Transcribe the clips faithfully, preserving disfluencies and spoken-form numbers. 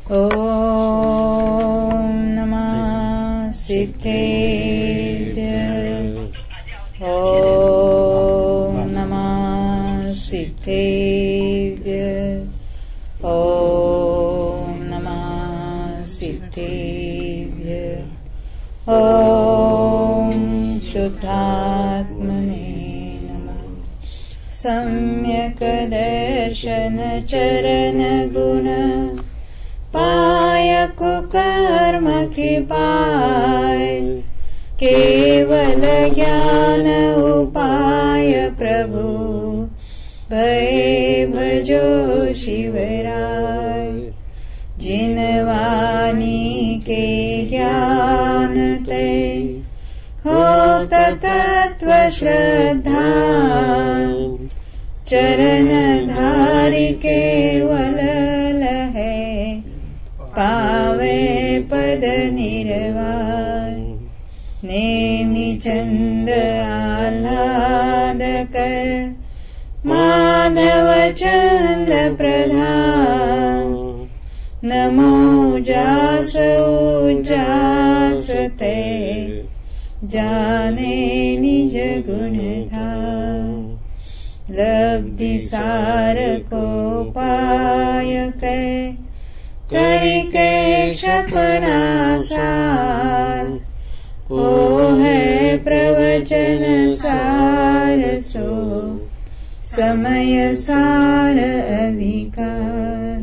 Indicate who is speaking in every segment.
Speaker 1: ॐ नमः सिद्धेभ्यः। ॐ नमः सिद्धेभ्यः। ॐ नमः सिद्धेभ्यः। ॐ शुद्धात्मने नमः। सम्यक् दर्शन चरण गुण पाय कुकर्म की पाय, केवल ज्ञान उपाय प्रभु भय भजो शिवराय। जिन वाणी के ज्ञान ते होत तत्व श्रद्धा, चरण धारी केवल लहे पावे पद निर्वाण। नेमि चंद आह्लाद कर माधव चंद प्रधान, नमो जास उजास ते जाने निज गुण धाम। लब्धि सार को पाय कै करके क्षपणा सार, ओ है प्रवचन सार सो समय सार अभिकार।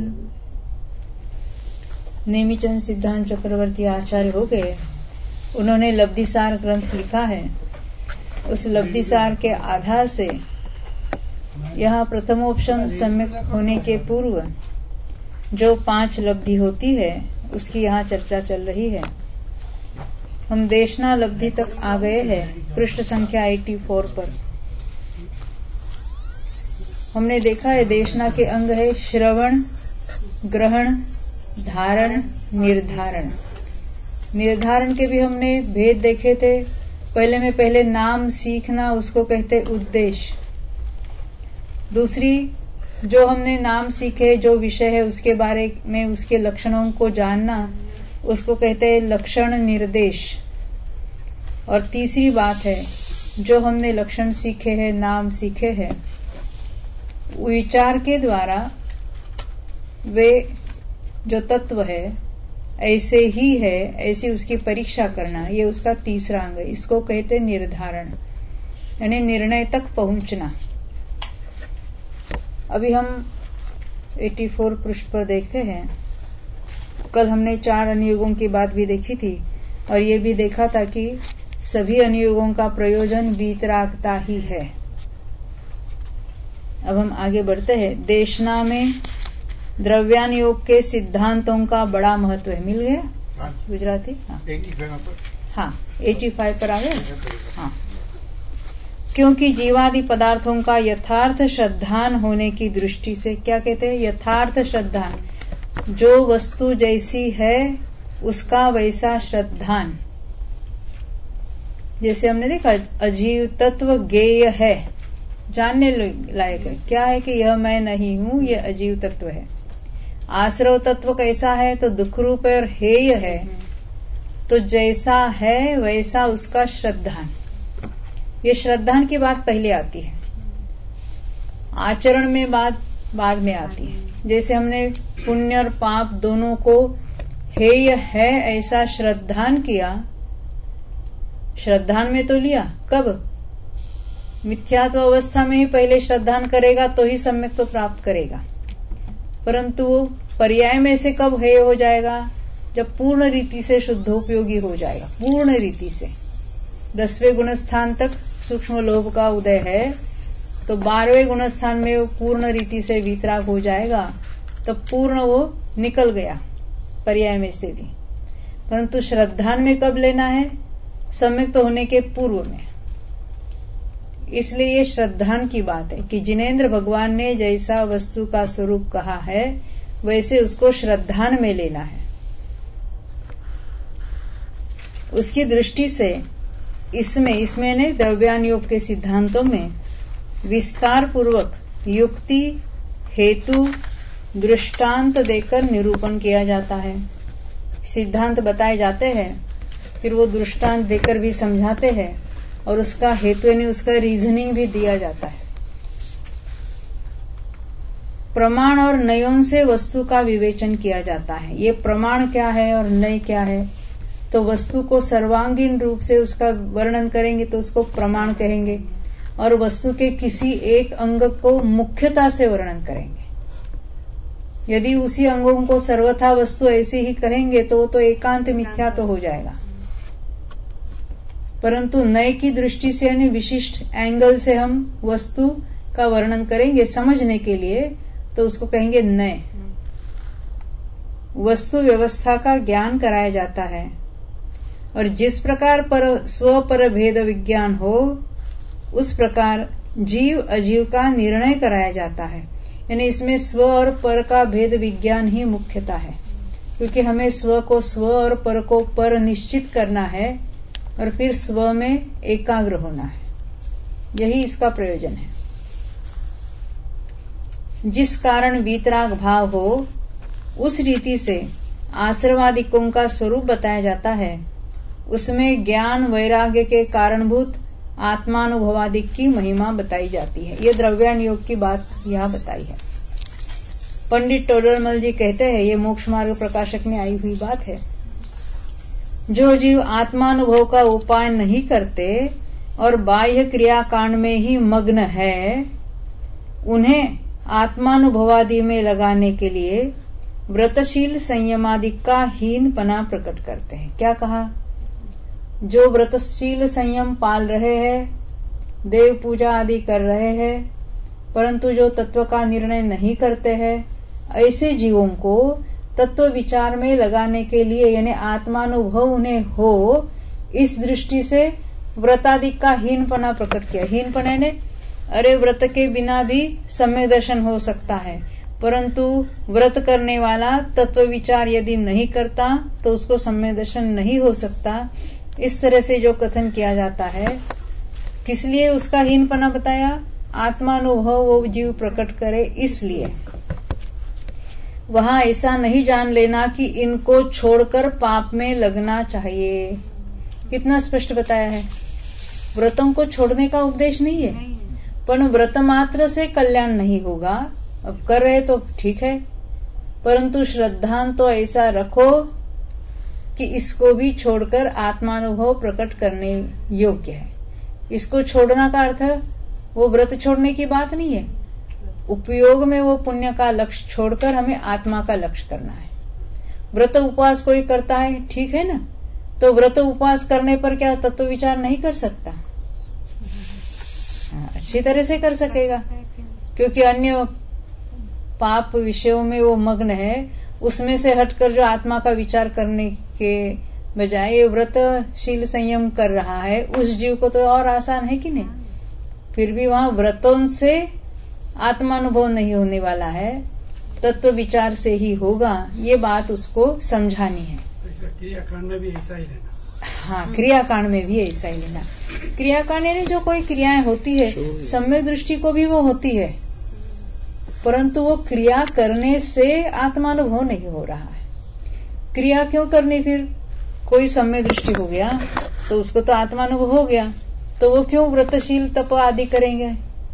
Speaker 1: नेमिचंद सिद्धांत चक्रवर्ती आचार्य हो गए। उन्होंने लब्धिसार ग्रंथ लिखा है। उस लब्धिसार के आधार से यहाँ प्रथमोपशम सम्यक होने के पूर्व जो पांच लब्धि होती है उसकी यहाँ चर्चा चल रही है। हम देशना लब्धि तक आ गए हैं, पृष्ठ संख्या चौरासी पर। हमने देखा है देशना के अंग है श्रवण, ग्रहण, धारण, निर्धारण। निर्धारण के भी हमने भेद देखे थे। पहले में पहले नाम सीखना, उसको कहते उद्देश्य। दूसरी जो हमने नाम सीखे, जो विषय है उसके बारे में उसके लक्षणों को जानना, उसको कहते हैं लक्षण निर्देश। और तीसरी बात है जो हमने लक्षण सीखे हैं, नाम सीखे हैं, विचार के द्वारा वे जो तत्व है ऐसे ही है, ऐसी उसकी परीक्षा करना, ये उसका तीसरा अंग है। इसको कहते निर्धारण, यानी निर्णय तक पहुंचना। अभी हम चौरासी पृष्ठ पर देखते हैं। कल हमने चार अनुयोगों की बात भी देखी थी और ये भी देखा था कि सभी अनुयोगों का प्रयोजन वीतरागता ही है। अब हम आगे बढ़ते हैं। देशना में द्रव्यानुयोग के सिद्धांतों का बड़ा महत्व है। मिल गया गुजराती? हाँ हाँ पचासी पर आ गए। हाँ, क्योंकि जीवादि पदार्थों का यथार्थ श्रद्धान होने की दृष्टि से, क्या कहते हैं यथार्थ श्रद्धान, जो वस्तु जैसी है उसका वैसा श्रद्धान। जैसे हमने देखा अजीव तत्व ज्ञेय है, जानने लायक है। क्या है कि यह मैं नहीं हूं, यह अजीव तत्व है। आश्रव तत्व कैसा है तो दुख रूप और हेय है। तो जैसा है वैसा उसका श्रद्धान। ये श्रद्धान की बात पहले आती है, आचरण में बात बाद में आती है। जैसे हमने पुण्य और पाप दोनों को हेय है ऐसा श्रद्धान किया, श्रद्धान में तो लिया। कब? मिथ्यात्व अवस्था में ही पहले श्रद्धान करेगा तो ही सम्यक तो प्राप्त करेगा। परंतु वो पर्याय में से कब हेय हो जाएगा? जब पूर्ण रीति से शुद्धोपयोगी हो जाएगा। पूर्ण रीति से दसवें गुणस्थान तक सूक्ष्म लोभ का उदय है, तो बारहवें गुणस्थान में वो पूर्ण रीति से वीतराग हो जाएगा, तो पूर्ण वो निकल गया पर्याय में से भी। परंतु श्रद्धान में कब लेना है? सम्यक तो होने के पूर्व में। इसलिए ये श्रद्धान की बात है कि जिनेंद्र भगवान ने जैसा वस्तु का स्वरूप कहा है वैसे उसको श्रद्धान में लेना है। उसकी दृष्टि से इसमें इसमें ने द्रव्यानुयोग के सिद्धांतों में विस्तार पूर्वक युक्ति, हेतु, दृष्टांत देकर निरूपण किया जाता है। सिद्धांत बताए जाते हैं, फिर वो दृष्टांत देकर भी समझाते हैं और उसका हेतु यानी उसका रीजनिंग भी दिया जाता है। प्रमाण और नयों से वस्तु का विवेचन किया जाता है। ये प्रमाण क्या है और नय क्या है? तो वस्तु को सर्वांगीण रूप से उसका वर्णन करेंगे तो उसको प्रमाण कहेंगे, और वस्तु के किसी एक अंग को मुख्यता से वर्णन करेंगे। यदि उसी अंगों को सर्वथा वस्तु ऐसी ही कहेंगे तो वो तो एकांत मिथ्या तो हो जाएगा। परंतु नय की दृष्टि से यानी विशिष्ट एंगल से हम वस्तु का वर्णन करेंगे समझने के लिए, तो उसको कहेंगे नय। वस्तु व्यवस्था का ज्ञान कराया जाता है, और जिस प्रकार पर स्व पर भेद विज्ञान हो उस प्रकार जीव अजीव का निर्णय कराया जाता है। यानी इसमें स्व और पर का भेद विज्ञान ही मुख्यता है, क्योंकि हमें स्व को स्व और पर को पर निश्चित करना है और फिर स्व में एकाग्र होना है। यही इसका प्रयोजन है। जिस कारण वीतराग भाव हो उस रीति से आश्रवादिकों का स्वरूप बताया जाता है। उसमें ज्ञान वैराग्य के कारणभूत आत्मानुभवादिक की महिमा बताई जाती है। ये द्रव्यान योग की बात यहाँ बताई है। पंडित टोडरमल जी कहते हैं, ये मोक्ष मार्ग प्रकाशक में आई हुई बात है, जो जीव आत्मानुभव का उपाय नहीं करते और बाह्य क्रियाकांड में ही मग्न है, उन्हें आत्मानुभवादि में लगाने के लिए व्रतशील संयमादि का हीनपना प्रकट करते हैं। क्या कहा? जो व्रतशील संयम पाल रहे हैं, देव पूजा आदि कर रहे हैं, परंतु जो तत्व का निर्णय नहीं करते हैं, ऐसे जीवों को तत्व विचार में लगाने के लिए यानी आत्मानुभव उन्हें हो, इस दृष्टि से व्रतादि का हीनपना प्रकट किया। हीनपना ने अरे व्रत के बिना भी सम्यक दर्शन हो सकता है, परंतु व्रत करने वाला तत्व विचार यदि नहीं करता तो उसको सम्यक दर्शन नहीं हो सकता। इस तरह से जो कथन किया जाता है, किस लिए उसका हीनपना बताया? आत्मानुभव वो जीव प्रकट करे इसलिए। वहां ऐसा नहीं जान लेना कि इनको छोड़कर पाप में लगना चाहिए। कितना स्पष्ट बताया है। व्रतों को छोड़ने का उपदेश नहीं है, पर व्रत मात्र से कल्याण नहीं होगा। अब कर रहे तो ठीक है, परंतु श्रद्धान तो ऐसा रखो कि इसको भी छोड़कर आत्मानुभव प्रकट करने योग्य है। इसको छोड़ना का अर्थ वो व्रत छोड़ने की बात नहीं है। उपयोग में वो पुण्य का लक्ष्य छोड़कर हमें आत्मा का लक्ष्य करना है। व्रत उपवास कोई करता है, ठीक है ना, तो व्रत उपवास करने पर क्या तत्व विचार नहीं कर सकता? अच्छी तरह से कर सकेगा, क्योंकि अन्य पाप विषयों में वो मग्न है। उसमें से हटकर जो आत्मा का विचार करने के बजाय ये व्रतशील संयम कर रहा है, उस जीव को तो और आसान है कि नहीं। फिर भी वहां व्रतों से आत्मानुभव नहीं होने वाला है, तत्व विचार से ही होगा। ये बात उसको समझानी है।
Speaker 2: क्रियाकांड में भी ऐसा ही लेना।
Speaker 1: हाँ, क्रियाकांड में भी ऐसा ही लेना। क्रियाकांड यानी जो कोई क्रियाएं होती है, सम्यक दृष्टि को भी वो होती है, परंतु वो क्रिया करने से आत्मानुभव नहीं हो रहा है। क्रिया क्यों करनी? फिर कोई सम्यक दृष्टि हो गया तो उसको तो आत्मानुभव हो गया, तो वो क्यों व्रतशील तप आदि करेंगे?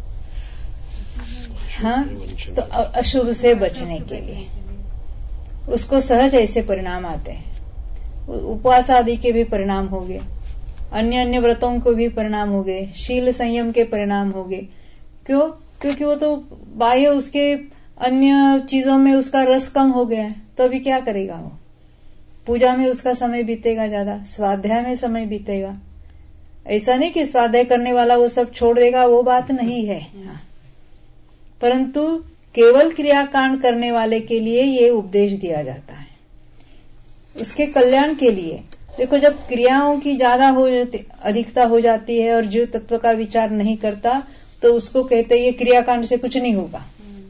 Speaker 1: हाँ, तो अशुभ से बचने के लिए उसको सहज ऐसे परिणाम आते हैं। उपवास आदि के भी परिणाम हो गए, अन्य अन्य व्रतों को भी परिणाम हो गए, शील संयम के परिणाम हो गए। क्यों? क्योंकि वो तो बाह्य उसके अन्य चीजों में उसका रस कम हो गया है, तो अभी क्या करेगा? वो पूजा में उसका समय बीतेगा ज्यादा, स्वाध्याय में समय बीतेगा। ऐसा नहीं कि स्वाध्याय करने वाला वो सब छोड़ देगा, वो बात नहीं है। हाँ। परंतु केवल क्रियाकांड करने वाले के लिए ये उपदेश दिया जाता है, उसके कल्याण के लिए। देखो, जब क्रियाओं की ज्यादा हो अधिकता हो जाती है और जीव तत्व का विचार नहीं करता, तो उसको कहते हैं ये क्रियाकांड से कुछ नहीं होगा।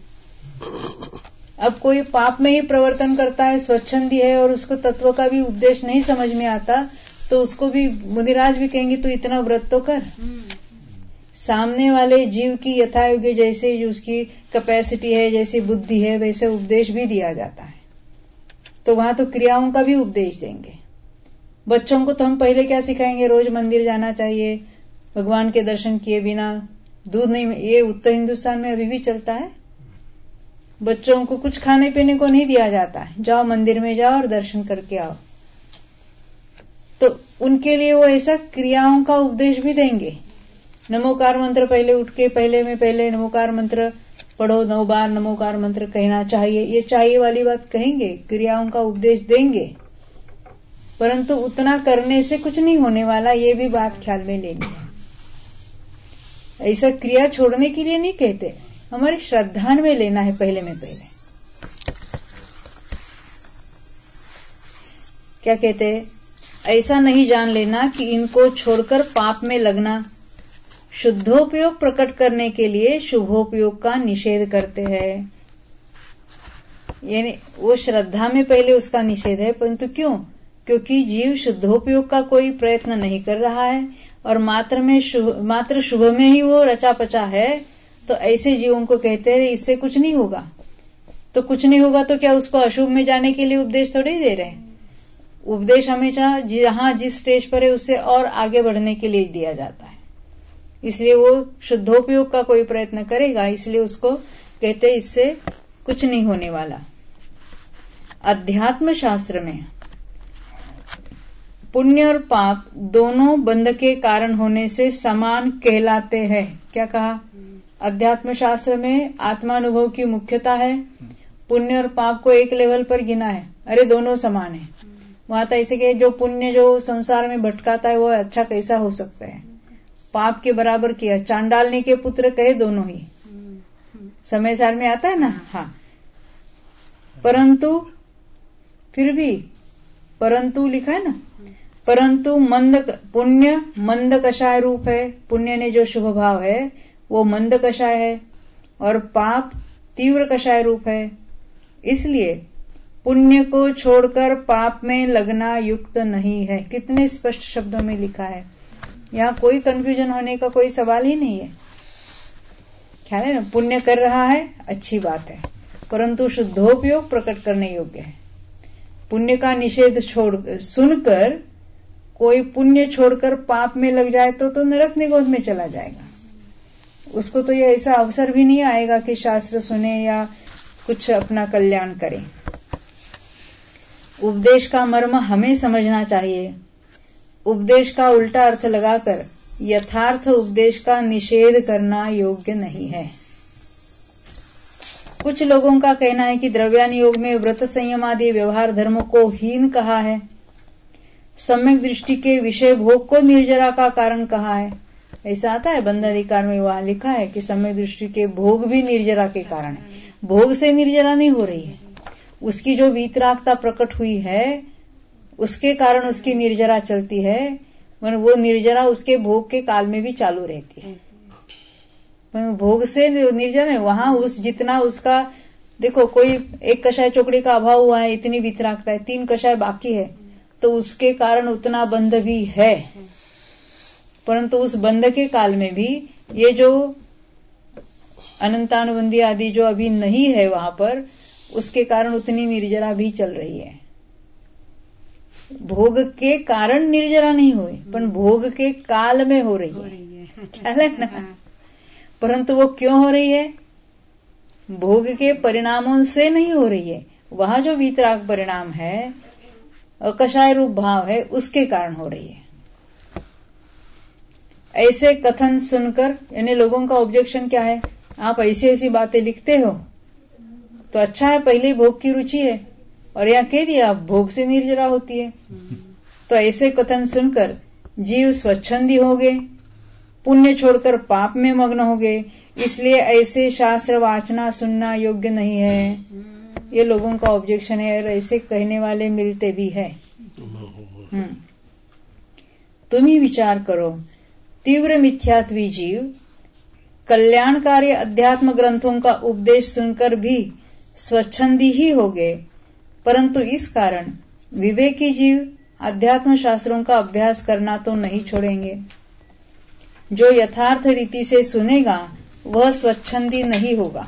Speaker 1: अब कोई पाप में ही प्रवर्तन करता है, स्वच्छंदी है, और उसको तत्व का भी उपदेश नहीं समझ में आता, तो उसको भी मुनिराज भी कहेंगे तू इतना व्रत तो कर, सामने वाले जीव की यथायोग्य जैसे जो उसकी कैपेसिटी है, जैसी बुद्धि है, वैसे उपदेश भी दिया जाता है। तो वहां तो क्रियाओं का भी उपदेश देंगे। बच्चों को तो हम पहले क्या सिखाएंगे, रोज मंदिर जाना चाहिए, भगवान के दर्शन किए बिना दूध नहीं, ये उत्तर हिंदुस्तान में अभी भी चलता है। बच्चों को कुछ खाने पीने को नहीं दिया जाता है, जाओ मंदिर में जाओ और दर्शन करके आओ। तो उनके लिए वो ऐसा क्रियाओं का उपदेश भी देंगे। नमोकार मंत्र पहले उठ के पहले में पहले नमोकार मंत्र पढ़ो, नौ बार नमोकार मंत्र कहना चाहिए, ये चाहिए वाली बात कहेंगे, क्रियाओं का उपदेश देंगे। परंतु उतना करने से कुछ नहीं होने वाला, ये भी बात ख्याल में लेनी है। ऐसा क्रिया छोड़ने के लिए नहीं कहते, हमारे श्रद्धा में लेना है पहले में पहले। क्या कहते हैं, ऐसा नहीं जान लेना कि इनको छोड़कर पाप में लगना शुद्धोपयोग प्रकट करने के लिए शुभोपयोग का निषेध करते हैं। यानी वो श्रद्धा में पहले उसका निषेध है, परंतु क्यों? क्योंकि जीव शुद्धोपयोग का कोई प्रयत्न नहीं कर रहा है और मात्र में शुभ मात्र शुभ में ही वो रचा पचा है। तो ऐसे जीवों को कहते हैं इससे कुछ नहीं होगा। तो कुछ नहीं होगा तो क्या उसको अशुभ में जाने के लिए उपदेश थोड़ी दे रहे हैं। उपदेश हमेशा जहां जिस स्टेज पर है उससे और आगे बढ़ने के लिए दिया जाता है। इसलिए वो शुद्धोपयोग का कोई प्रयत्न करेगा, इसलिए उसको कहते हैं इससे कुछ नहीं होने वाला। अध्यात्म शास्त्र में पुण्य और पाप दोनों बंध के कारण होने से समान कहलाते हैं। क्या कहा? अध्यात्म शास्त्र में आत्मानुभव की मुख्यता है, पुण्य और पाप को एक लेवल पर गिना है। अरे दोनों समान है। वहां तो ऐसे कि जो पुण्य जो संसार में भटकाता है वो अच्छा कैसा हो सकता है, पाप के बराबर किया। चांडालनी के पुत्र कहे दोनों ही, समय सार में आता है ना। हाँ, परंतु फिर भी परंतु लिखा है ना, परंतु मंद पुण्य मंद कषाय रूप है। पुण्य ने जो शुभ भाव है वो मंद कषाय है और पाप तीव्र कषाय रूप है। इसलिए पुण्य को छोड़कर पाप में लगना युक्त नहीं है। कितने स्पष्ट शब्दों में लिखा है, यहाँ कोई कंफ्यूजन होने का कोई सवाल ही नहीं है। ख्याल है ना, पुण्य कर रहा है अच्छी बात है, परंतु शुद्धोपयोग प्रकट करने योग्य है। पुण्य का निषेध छोड़ सुनकर कोई पुण्य छोड़कर पाप में लग जाए तो तो नरक निगोद में चला जाएगा। उसको तो ये ऐसा अवसर भी नहीं आएगा कि शास्त्र सुने या कुछ अपना कल्याण करे। उपदेश का मर्म हमें समझना चाहिए। उपदेश का उल्टा अर्थ लगाकर यथार्थ उपदेश का निषेध करना योग्य नहीं है। कुछ लोगों का कहना है कि द्रव्यान योग में व्रत संयम आदि व्यवहार धर्म को हीन कहा है, सम्यक दृष्टि के विषय भोग को निर्जरा का कारण कहा है। ऐसा आता है बंध अधिकार में, वहां लिखा है कि सम्यक दृष्टि के भोग भी निर्जरा के कारण है। भोग से निर्जरा नहीं हो रही है, उसकी जो वीतरागता प्रकट हुई है उसके कारण उसकी निर्जरा चलती है। वो निर्जरा उसके भोग के काल में भी चालू रहती है। भोग से निर्जरा है, वहां उस जितना उसका देखो, कोई एक कषाय चोकड़ी का अभाव हुआ है, इतनी वीतरागता है, तीन कषाय बाकी है, तो उसके कारण उतना बंध भी है। परंतु उस बंध के काल में भी ये जो अनंतानुबंधी आदि जो अभी नहीं है वहां पर, उसके कारण उतनी निर्जरा भी चल रही है। भोग के कारण निर्जरा नहीं हुई, पर भोग के काल में हो रही है, ख्याल है ना। परंतु वो क्यों हो रही है? भोग के परिणामों से नहीं हो रही है, वहां जो वीतराग परिणाम है, अकषाय रूप भाव है, उसके कारण हो रही है। ऐसे कथन सुनकर यानी लोगों का ऑब्जेक्शन क्या है, आप ऐसी ऐसी बातें लिखते हो तो अच्छा है, पहले ही भोग की रुचि है और यह कह दिया भोग से निर्जरा होती है। तो ऐसे कथन सुनकर जीव स्वच्छंदी हो गए, पुण्य छोड़कर पाप में मग्न हो गए। इसलिए ऐसे शास्त्र वाचना सुनना योग्य नहीं है, ये लोगों का ऑब्जेक्शन है और ऐसे कहने वाले मिलते भी है। तुम ही विचार करो, तीव्र मिथ्यात्वी जीव कल्याणकारी अध्यात्म ग्रंथों का उपदेश सुनकर भी स्वच्छंदी ही हो गए, परंतु इस कारण विवेकी जीव अध्यात्म शास्त्रों का अभ्यास करना तो नहीं छोड़ेंगे। जो यथार्थ रीति से सुनेगा वह स्वच्छंदी नहीं होगा,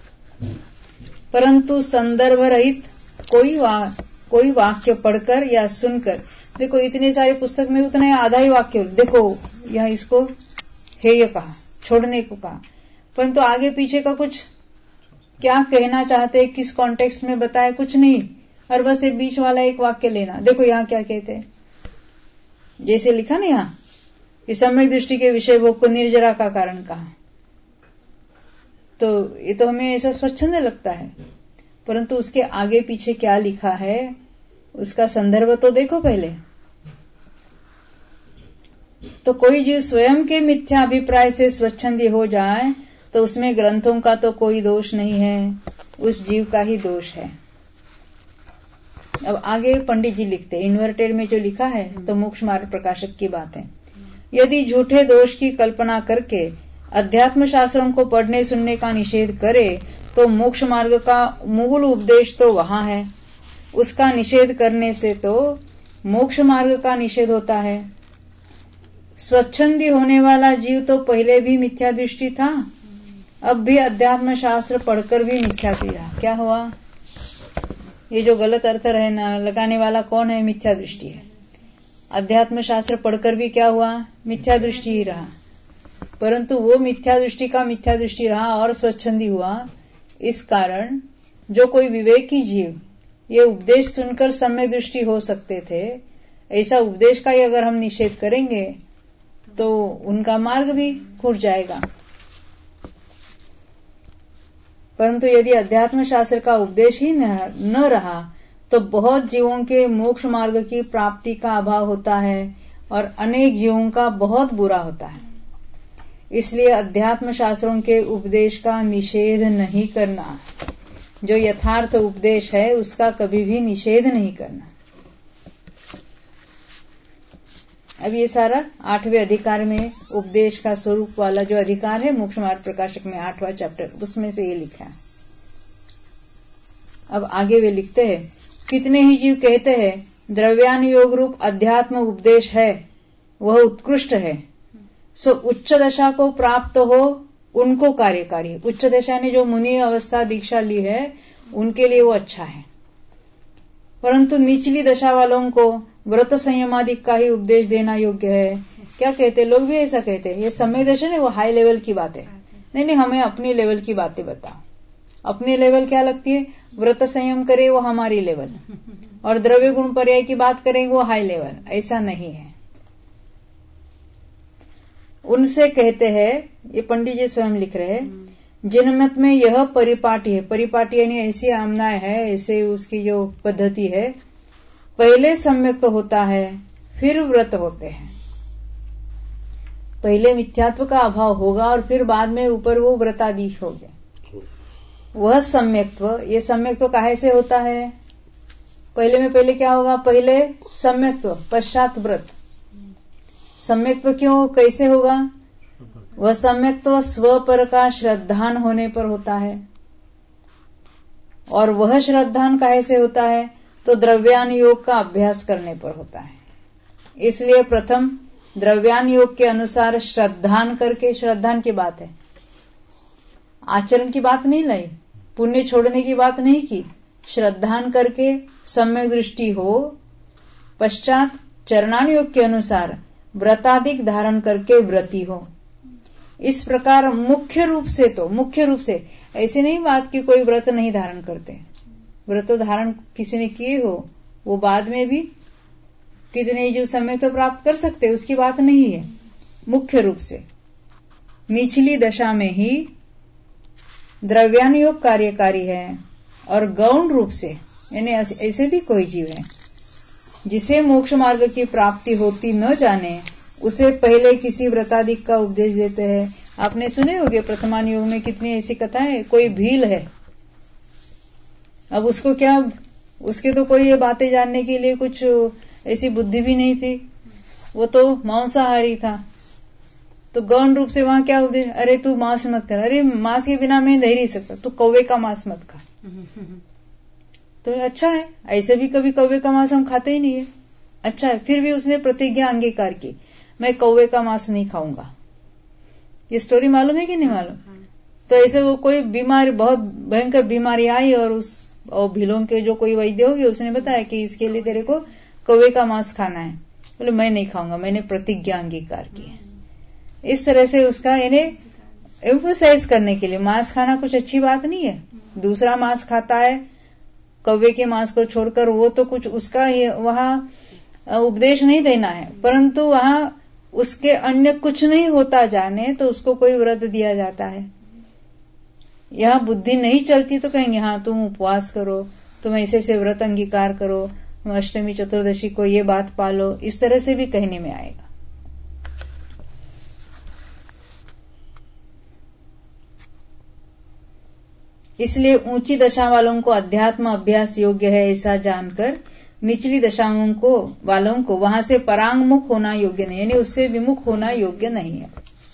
Speaker 1: परंतु संदर्भ रहित कोई वा, कोई वाक्य पढ़कर या सुनकर, देखो इतने सारे पुस्तक में उतना आधा ही वाक्य, देखो यहाँ इसको हेय कहा, छोड़ने को कहा, परंतु आगे पीछे का कुछ क्या कहना चाहते, किस कॉन्टेक्स्ट में बताया, कुछ नहीं, और बस ये बीच वाला एक वाक्य लेना। देखो यहाँ क्या कहते हैं, जैसे लिखा ना यहाँ, ये सम्यक दृष्टि के विषय भोग को निर्जरा का कारण कहा, तो ये तो हमें ऐसा स्वच्छंद लगता है, परंतु उसके आगे पीछे क्या लिखा है उसका संदर्भ तो देखो पहले। तो कोई जीव स्वयं के मिथ्या अभिप्राय से स्वच्छंदी हो जाए तो उसमें ग्रंथों का तो कोई दोष नहीं है, उस जीव का ही दोष है। अब आगे पंडित जी लिखते हैं, इन्वर्टेड में जो लिखा है तो मोक्ष मार्ग प्रकाशक की बात है। यदि झूठे दोष की कल्पना करके अध्यात्म शास्त्रों को पढ़ने सुनने का निषेध करे तो मोक्ष मार्ग का मूल उपदेश तो वहां है, उसका निषेध करने से तो मोक्ष मार्ग का निषेध होता है। स्वच्छंदी होने वाला जीव तो पहले भी मिथ्या दृष्टि था, अब भी अध्यात्म शास्त्र पढ़कर भी मिथ्या थी रहा। क्या हुआ, ये जो गलत अर्थ रहना लगाने वाला कौन है, मिथ्या दृष्टि है। अध्यात्म शास्त्र पढ़कर भी क्या हुआ, मिथ्या दृष्टि ही रहा, परंतु वो मिथ्या दृष्टि का मिथ्या दृष्टि रहा और स्वच्छंदी हुआ। इस कारण जो कोई विवेकी जीव ये उपदेश सुनकर सम्यक दृष्टि हो सकते थे, ऐसा उपदेश का ही अगर हम निषेध करेंगे तो उनका मार्ग भी खुट जाएगा। परंतु यदि अध्यात्म शास्त्र का उपदेश ही न रहा तो बहुत जीवों के मोक्ष मार्ग की प्राप्ति का अभाव होता है और अनेक जीवों का बहुत बुरा होता है। इसलिए अध्यात्म शास्त्रों के उपदेश का निषेध नहीं करना, जो यथार्थ उपदेश है उसका कभी भी निषेध नहीं करना। अब ये सारा आठवें अधिकार में उपदेश का स्वरूप वाला जो अधिकार है मोक्ष मार्ग प्रकाशक में आठवां चैप्टर, उसमें से ये लिखा है। अब आगे वे लिखते हैं, कितने ही जीव कहते हैं द्रव्यानुयोग रूप अध्यात्म उपदेश है वह उत्कृष्ट है, सो उच्च दशा को प्राप्त हो उनको कार्यकारी। उच्च दशा ने जो मुनि अवस्था दीक्षा ली है उनके लिए वो अच्छा है, परंतु निचली दशा वालों को व्रत संयमादिक का ही उपदेश देना योग्य है। क्या कहते, लोग भी ऐसा कहते हैं, ये सम्यक दर्शन है वो हाई लेवल की बात है। नहीं नहीं, हमें अपनी लेवल की बातें बताओ। अपनी लेवल क्या लगती है, व्रत संयम करे वो हमारी लेवल, और द्रव्य गुण पर्याय की बात करें वो हाई लेवल। ऐसा नहीं है। उनसे कहते हैं, ये पंडित जी स्वयं लिख रहे हैं, जिनमत में यह परिपाटी है, परिपाटी यानी ऐसी आमनाएं है, ऐसे उसकी जो पद्धति है, पहले सम्यक तो होता है फिर व्रत होते हैं। पहले मिथ्यात्व का अभाव होगा और फिर बाद में ऊपर वो व्रतादि हो गए। वह सम्यक्त्व, ये सम्यक्त्व काहे से होता है, पहले में पहले क्या होगा, पहले सम्यक्त्व पश्चात व्रत। सम्यक्त्व क्यों, कैसे होगा, वह सम्यक्त्व स्वपर का श्रद्धान होने पर होता है। और वह श्रद्धान काहे से होता है, तो द्रव्यानुयोग का अभ्यास करने पर होता है। इसलिए प्रथम द्रव्यानुयोग के अनुसार श्रद्धान करके, श्रद्धान की बात है, आचरण की बात नहीं लाई, पुण्य छोड़ने की बात नहीं की, श्रद्धान करके सम्यक दृष्टि हो, पश्चात चरणानुयोग के अनुसार व्रतादिक धारण करके व्रती हो। इस प्रकार मुख्य रूप से, तो मुख्य रूप से ऐसी नहीं बात कि कोई व्रत नहीं धारण करते, व्रत धारण किसी ने किए हो, वो बाद में भी कितने जो समय तो प्राप्त कर सकते, उसकी बात नहीं है। मुख्य रूप से निचली दशा में ही द्रव्यानुयोग कार्यकारी है, और गौण रूप से यानी ऐसे भी कोई जीव है जिसे मोक्ष मार्ग की प्राप्ति होती न जाने, उसे पहले किसी व्रतादिक का उपदेश देते हैं। आपने सुने होंगे प्रथमानुयोग में कितनी ऐसी कथाएं, कोई भील है, अब उसको क्या, उसके तो कोई ये बातें जानने के लिए कुछ ऐसी बुद्धि भी नहीं थी, वो तो मांसाहारी था, तो गौण रूप से वहां क्या उपदेश, अरे तू मांस मत कर, अरे मांस के बिना मैं रह नहीं सकता, तू कौवे का मांस मत खा। तो अच्छा है, ऐसे भी कभी कौवे का मांस हम खाते ही नहीं है, अच्छा है। फिर भी उसने प्रतिज्ञा अंगीकार की, मैं कौवे का मांस नहीं खाऊंगा, ये स्टोरी मालूम है कि नहीं मालूम? तो ऐसे वो कोई बीमारी, बहुत भयंकर बीमारी आई और उस और भीलों के जो कोई वैद्य होगी उसने बताया कि इसके लिए तेरे को कौवे का मांस खाना है। बोले मैं नहीं खाऊंगा, मैंने प्रतिज्ञा अंगीकार की है। इस तरह से उसका यानी एम्फोसाइज करने के लिए मांस खाना कुछ अच्छी बात नहीं है। दूसरा मांस खाता है कौवे के मांस को छोड़कर, वो तो कुछ उसका वहां उपदेश नहीं देना है, परंतु वहां उसके अन्य कुछ नहीं होता जाने तो उसको कोई व्रत दिया जाता है। यहाँ बुद्धि नहीं चलती तो कहेंगे हाँ तुम उपवास करो, तुम ऐसे से व्रत अंगीकार करो, अष्टमी चतुर्दशी को ये बात पालो, इस तरह से भी कहने में आएगा। इसलिए ऊंची दशा वालों को अध्यात्म अभ्यास योग्य है ऐसा जानकर निचली दशाओं को वालों को वहां से परांगमुख होना योग्य नहीं, यानी उससे विमुख होना योग्य नहीं है।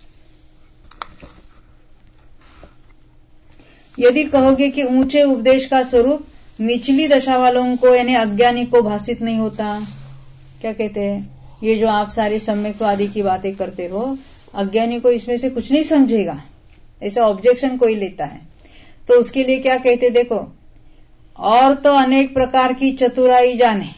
Speaker 1: यदि कहोगे कि ऊंचे उपदेश का स्वरूप निचली दशा वालों को यानी अज्ञानी को भाषित नहीं होता, क्या कहते हैं, ये जो आप सारी सम्यक आदि की बातें करते हो, अज्ञानी को इसमें से कुछ नहीं समझेगा, ऐसा ऑब्जेक्शन कोई लेता है तो उसके लिए क्या कहते, देखो और तो अनेक प्रकार की चतुराई जाने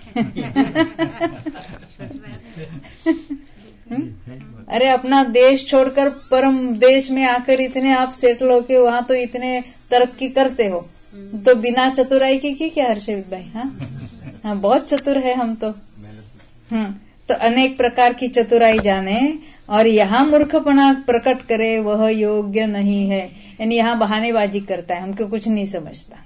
Speaker 1: अरे अपना देश छोड़कर परम देश में आकर इतने आप सेटल होके वहां तो इतने तरक्की करते हो, तो बिना चतुराई के की क्या हर्षित भाई? हाँ हाँ बहुत चतुर है हम तो। हम्म तो अनेक प्रकार की चतुराई जाने और यहाँ मूर्खपना प्रकट करे वह योग्य नहीं है, यानी यहाँ बहानेबाजी करता है, हमको कुछ नहीं समझता।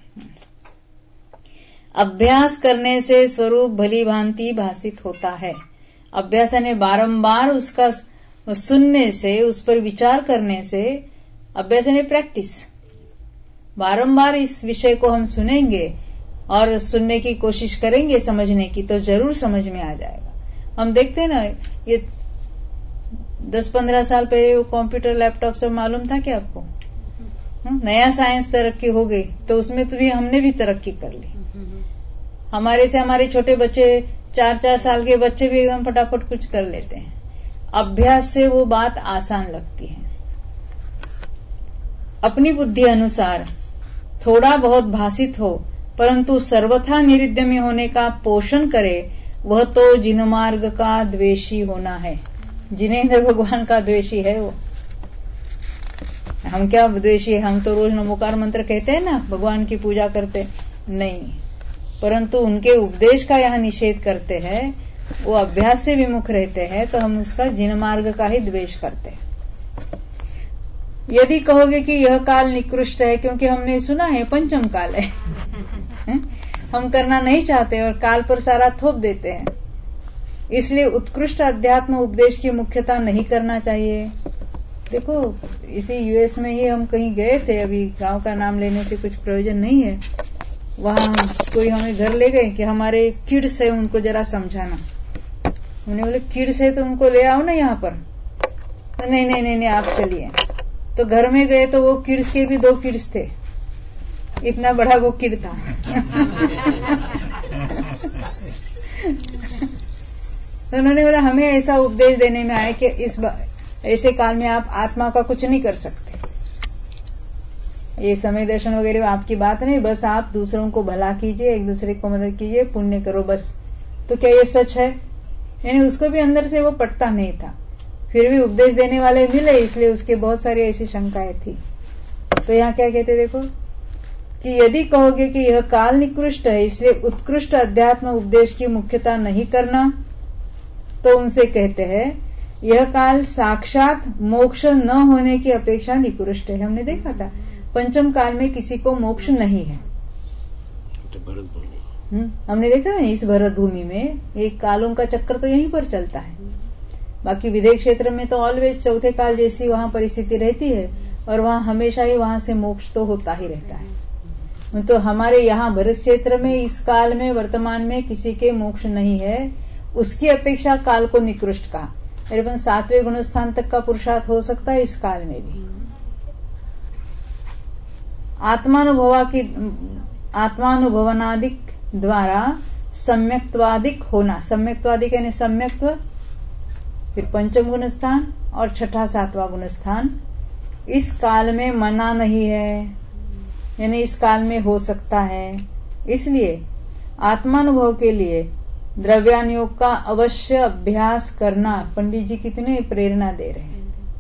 Speaker 1: अभ्यास करने से स्वरूप भली भांति भाषित होता है। अभ्यास यानी बारंबार उसका सुनने से, उस पर विचार करने से, अभ्यास यानी प्रैक्टिस, बारंबार इस विषय को हम सुनेंगे और सुनने की कोशिश करेंगे समझने की, तो जरूर समझ में आ जाएगा। हम देखते हैं ना, ये दस पंद्रह साल पहले वो कंप्यूटर लैपटॉप सब मालूम था क्या आपको? नया साइंस तरक्की हो गई तो उसमें तो भी हमने भी तरक्की कर ली। हमारे से हमारे छोटे बच्चे, चार चार साल के बच्चे भी एकदम फटाफट कुछ कर लेते हैं। अभ्यास से वो बात आसान लगती है। अपनी बुद्धि अनुसार थोड़ा बहुत भाषित हो परंतु सर्वथा निरुद्यमी होने का पोषण करे, वह तो जिनमार्ग का द्वेषी होना है। जिनेंद्र भगवान का द्वेषी है वो। हम क्या द्वेषी है? हम तो रोज नमोकार मंत्र कहते हैं ना, भगवान की पूजा करते नहीं, परंतु उनके उपदेश का यहाँ निषेध करते हैं, वो अभ्यास से विमुख रहते हैं, तो हम उसका जिनमार्ग का ही द्वेष करते हैं। यदि कहोगे कि यह काल निकृष्ट है, क्योंकि हमने सुना है पंचम काल है हम करना नहीं चाहते और काल पर सारा थोप देते हैं, इसलिए उत्कृष्ट अध्यात्म उपदेश की मुख्यता नहीं करना चाहिए। देखो इसी यूएस में ही हम कहीं गए थे, अभी गांव का नाम लेने से कुछ प्रयोजन नहीं है, वहां कोई हमें घर ले गए कि हमारे किड्स है उनको जरा समझाना। उन्हें बोले किड्स है तो उनको ले आओ ना यहाँ पर, तो नहीं नहीं नहीं नहीं आप चलिए। तो घर में गए तो वो किड्स के भी दो किड्स थे, इतना बड़ा वो किड था तो उन्होंने बोला हमें ऐसा उपदेश देने में आया कि इस ऐसे काल में आप आत्मा का कुछ नहीं कर सकते, ये समय दर्शन वगैरह आपकी बात नहीं, बस आप दूसरों को भला कीजिए, एक दूसरे को मदद कीजिए, पुण्य करो बस। तो क्या ये सच है? यानी उसको भी अंदर से वो पटता नहीं था, फिर भी उपदेश देने वाले मिले, इसलिए उसके बहुत सारी ऐसी शंकाएं थी। तो यहाँ क्या कहते देखो कि यदि कहोगे कि यह काल निकृष्ट है, इसलिए उत्कृष्ट अध्यात्म उपदेश की मुख्यता नहीं करना, तो उनसे कहते हैं यह काल साक्षात मोक्ष न होने की अपेक्षा निकृष्ट है। हमने देखा था पंचम काल में किसी को मोक्ष नहीं है। हमने देखा है इस भरत भूमि में एक कालों का चक्कर तो यहीं पर चलता है। बाकी विदेश क्षेत्र में तो ऑलवेज चौथे काल जैसी वहां परिस्थिति रहती है और वहां हमेशा ही वहां से मोक्ष तो होता ही रहता है। तो हमारे यहाँ भरत क्षेत्र में इस काल में वर्तमान में किसी के मोक्ष नहीं है, उसकी अपेक्षा काल को निकृष्ट कहा। मेरे सातवें गुणस्थान तक का पुरुषार्थ हो सकता है इस काल में भी। आत्मानुभवा की आत्मानुभवनादिक द्वारा सम्यक्त्वादिक होना, सम्यक्त्वादिक यानी सम्यक्त्व फिर पंचम गुण स्थान और छठा सातवां गुण स्थान इस काल में मना नहीं है, यानी इस काल में हो सकता है। इसलिए आत्मानुभव के लिए द्रव्यानुयोग का अवश्य अभ्यास करना पंडित जी कितने प्रेरणा दे रहे हैं।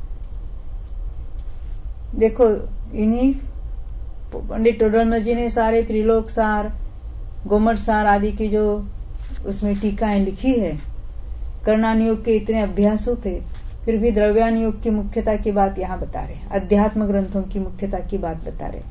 Speaker 1: देखो इन्हीं पंडित टोडरमल जी ने सारे त्रिलोक सार, गोमट सार आदि की जो उसमें टीकाएं लिखी है, कर्णानुयोग के इतने अभ्यासु थे, फिर भी द्रव्यानुयोग की मुख्यता की बात यहां बता रहे, अध्यात्म ग्रंथों की मुख्यता की बात बता रहे।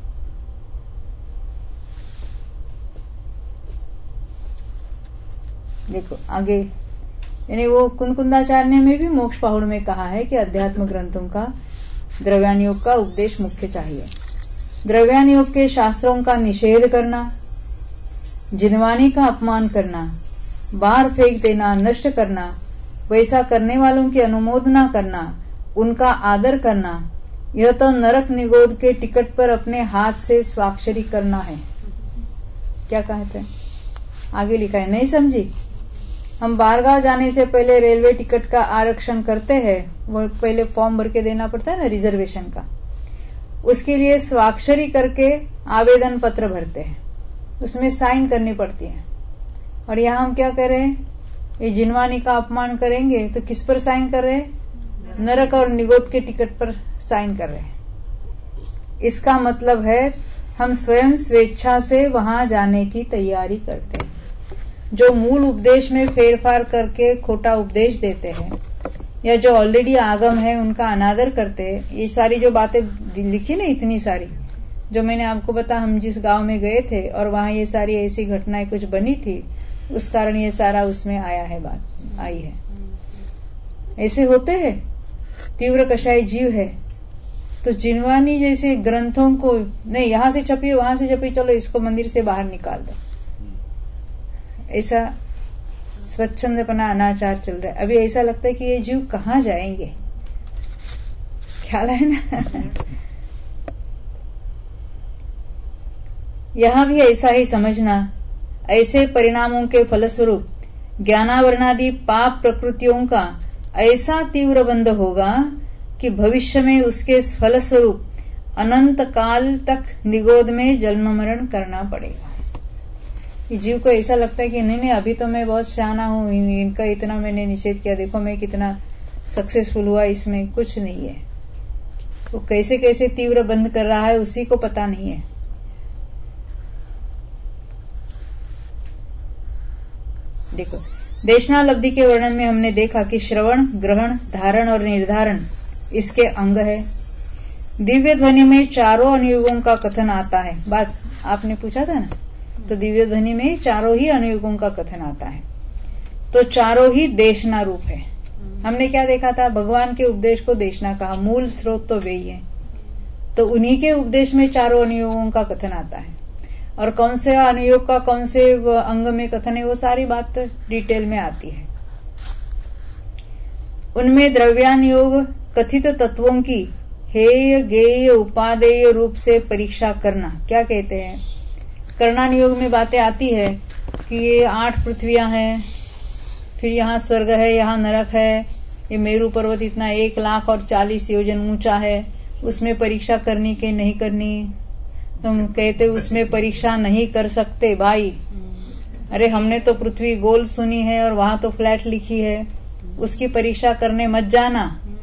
Speaker 1: देखो आगे, यानी वो कुंदकुंदाचार्य ने भी मोक्ष पाहुड़ में कहा है कि अध्यात्म ग्रंथों का द्रव्यानुयोग का उपदेश मुख्य चाहिए। द्रव्यानुयोग के शास्त्रों का निषेध करना, जिनवानी का अपमान करना, बाहर फेंक देना, नष्ट करना, वैसा करने वालों की अनुमोदना करना, उनका आदर करना, यह तो नरक निगोद के टिकट पर अपने हाथ से स्वाक्षरी करना है। क्या कहते हैं, आगे लिखा है, नहीं समझी? हम बारगाह जाने से पहले रेलवे टिकट का आरक्षण करते हैं, वो पहले फॉर्म भर के देना पड़ता है ना रिजर्वेशन का, उसके लिए स्वाक्षरी करके आवेदन पत्र भरते हैं, उसमें साइन करनी पड़ती है। और यहां हम क्या कर रहे हैं, ये जिनवानी का अपमान करेंगे तो किस पर साइन कर रहे हैं? नरक और निगोद के टिकट पर साइन कर रहे हैं। इसका मतलब है हम स्वयं स्वेच्छा से वहां जाने की तैयारी करते हैं। जो मूल उपदेश में फेरफार करके खोटा उपदेश देते हैं, या जो ऑलरेडी आगम है उनका अनादर करते हैं, ये सारी जो बातें लिखी ना, इतनी सारी जो मैंने आपको बता, हम जिस गांव में गए थे और वहां ये सारी ऐसी घटनाएं कुछ बनी थी, उस कारण ये सारा उसमें आया है, बात आई है। ऐसे होते हैं, तीव्र कषाय जीव है, तो जिनवानी जैसे ग्रंथों को नहीं, यहां से छपी वहां से छपी, चलो इसको मंदिर से बाहर निकाल दो, ऐसा स्वच्छंदपना अनाचार चल रहा है। अभी ऐसा लगता है कि ये जीव कहां जाएंगे, ख्याल है ना? यहां भी ऐसा ही समझना, ऐसे परिणामों के फलस्वरूप ज्ञानावरणादि पाप प्रकृतियों का ऐसा तीव्र बंध होगा कि भविष्य में उसके फलस्वरूप अनंत काल तक निगोद में जन्म मरण करना पड़ेगा। जीव को ऐसा लगता है कि नहीं नहीं, अभी तो मैं बहुत शाना हूं, इनका इतना मैंने निषेध किया, देखो मैं कितना सक्सेसफुल हुआ, इसमें कुछ नहीं है। वो कैसे कैसे तीव्र बंध कर रहा है उसी को पता नहीं है। देखो देशनालब्धि के वर्णन में हमने देखा कि श्रवण, ग्रहण, धारण और निर्धारण इसके अंग है। दिव्य ध्वनि में चारों अनुयोगों का कथन आता है, बात आपने पूछा था ना, तो दिव्य ध्वनि में चारों ही अनुयोगों का कथन आता है, तो चारों ही देशना रूप है। हमने क्या देखा था, भगवान के उपदेश को देशना कहा, मूल स्रोत तो वे ही है, तो उन्हीं के उपदेश में चारों अनुयोगों का कथन आता है। और कौन से अनुयोग का कौन से अंग में कथन है, वो सारी बात डिटेल में आती है। उनमें द्रव्यानुयोग कथित तत्वों की हेय गेय उपादेय रूप से परीक्षा करना, क्या कहते हैं, कर्णानुयोग में बातें आती है कि ये आठ पृथ्वियां हैं, फिर यहाँ स्वर्ग है, यहाँ नरक है, ये मेरू पर्वत इतना एक लाख और चालीस योजन ऊंचा है, उसमें परीक्षा करनी कि नहीं करनी। तुम कहते उसमें परीक्षा नहीं कर सकते भाई, अरे हमने तो पृथ्वी गोल सुनी है और वहां तो फ्लैट लिखी है, उसकी परीक्षा करने मत जाना।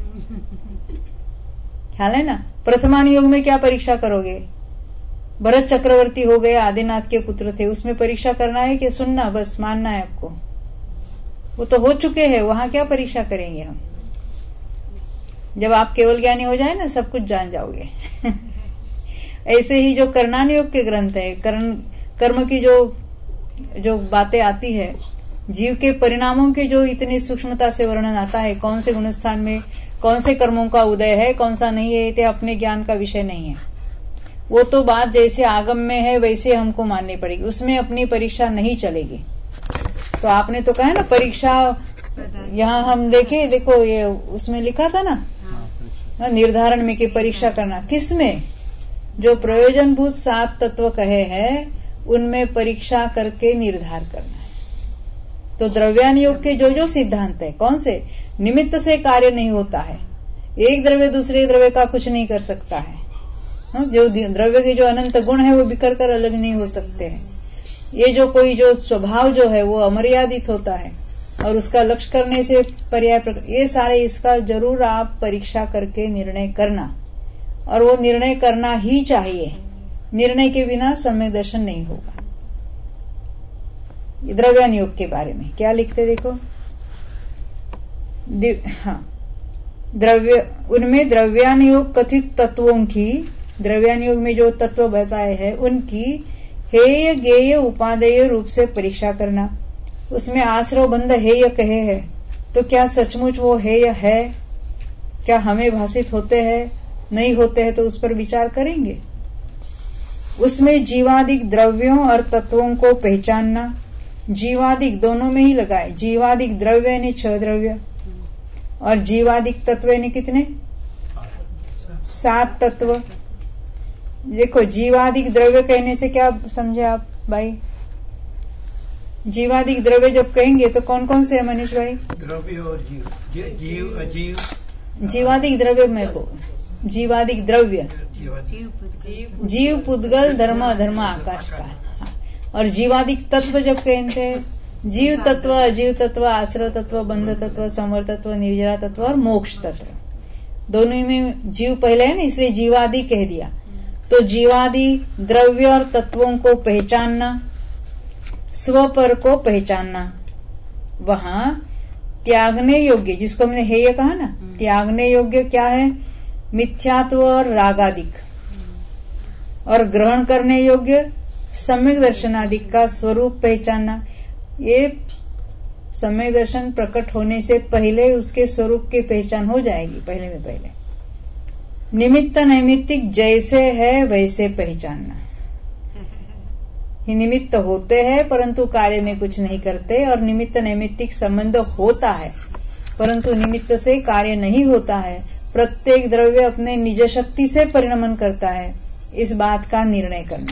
Speaker 1: ख्याल है ना? प्रथमानुयोग में क्या परीक्षा करोगे, भरत चक्रवर्ती हो गए, आदिनाथ के पुत्र थे, उसमें परीक्षा करना है कि सुनना, बस मानना है आपको, वो तो हो चुके हैं, वहां क्या परीक्षा करेंगे हम। जब आप केवल ज्ञानी हो जाए ना, सब कुछ जान जाओगे। ऐसे ही जो कर्णानुयोग के ग्रंथ है, कर्म कर्म की जो जो बातें आती है, जीव के परिणामों के जो इतनी सूक्ष्मता से वर्णन आता है, कौन से गुणस्थान में कौन से कर्मों का उदय है, कौन सा नहीं है, ये अपने ज्ञान का विषय नहीं है। वो तो बात जैसे आगम में है वैसे हमको माननी पड़ेगी, उसमें अपनी परीक्षा नहीं चलेगी। तो आपने तो कहा ना परीक्षा, यहाँ हम देखे, देखो ये उसमें लिखा था ना, निर्धारण में कि परीक्षा करना किसमें, जो प्रयोजनभूत सात तत्व कहे हैं उनमें परीक्षा करके निर्धार करना है। तो द्रव्यान योग के जो जो सिद्धांत है, कौन से? निमित्त से कार्य नहीं होता है। एक द्रव्य दूसरे द्रव्य का कुछ नहीं कर सकता है। जो द्रव्य के जो अनंत गुण है वो बिखर कर अलग नहीं हो सकते हैं। ये जो कोई जो स्वभाव जो है वो अमर्यादित होता है और उसका लक्ष्य करने से पर्याय, ये सारे इसका जरूर आप परीक्षा करके निर्णय करना, और वो निर्णय करना ही चाहिए। निर्णय के बिना सम्यक दर्शन नहीं होगा। द्रव्यान योग के बारे में क्या लिखते देखो। हाँ, द्रव्य उनमें द्रव्यान योग कथित तत्वों की, द्रव्यान योग में जो तत्व बताए हैं उनकी हेय गेय उपादेय रूप से परीक्षा करना। उसमें आश्रव बंध हेय कहे है, तो क्या सचमुच वो हेय है? क्या हमें भाषित होते हैं? नहीं होते हैं तो उस पर विचार करेंगे। उसमें जीवादिक द्रव्यों और तत्वों को पहचानना। जीवादिक दोनों में ही लगाए। जीवादिक द्रव्य ने छह द्रव्य और जीवादिक तत्व ने कितने? सात तत्व। देखो, जीवादिक द्रव्य कहने से क्या समझे आप भाई? जीवादिक द्रव्य जब कहेंगे तो कौन कौन से है मनीष भाई?
Speaker 2: द्रव्य और जीव, जीव अजीव।
Speaker 1: जीवादिक द्रव्य में को जीवादिक द्रव्य जीव पुद्गल धर्म अधर्म आकाश का। हाँ। और जीवादिक तत्व जब कहते हैं, जीव तत्व, अजीव तत्व, आश्रय तत्व, बंध तत्व, संवर तत्व, निर्जरा तत्व और मोक्ष तत्व। दोनों में जीव पहले है ना, इसलिए जीवादि कह दिया। तो जीवादि द्रव्य और तत्वों को पहचानना, स्वपर को पहचानना। वहां त्यागने योग्य, जिसको हमने हेय कहा ना, त्यागने योग्य क्या है? मिथ्यात्व और रागादिक। और ग्रहण करने योग्य सम्यक दर्शनादिक का स्वरूप पहचानना। ये सम्यक दर्शन प्रकट होने से पहले उसके स्वरूप की पहचान हो जाएगी, पहले में पहले। निमित्त नैमित्तिक जैसे है वैसे पहचानना। ही निमित्त होते हैं परंतु कार्य में कुछ नहीं करते, और निमित्त नैमित्तिक संबंध होता है परंतु निमित्त से कार्य नहीं होता है। प्रत्येक द्रव्य अपने निज शक्ति से परिणमन करता है, इस बात का निर्णय करना।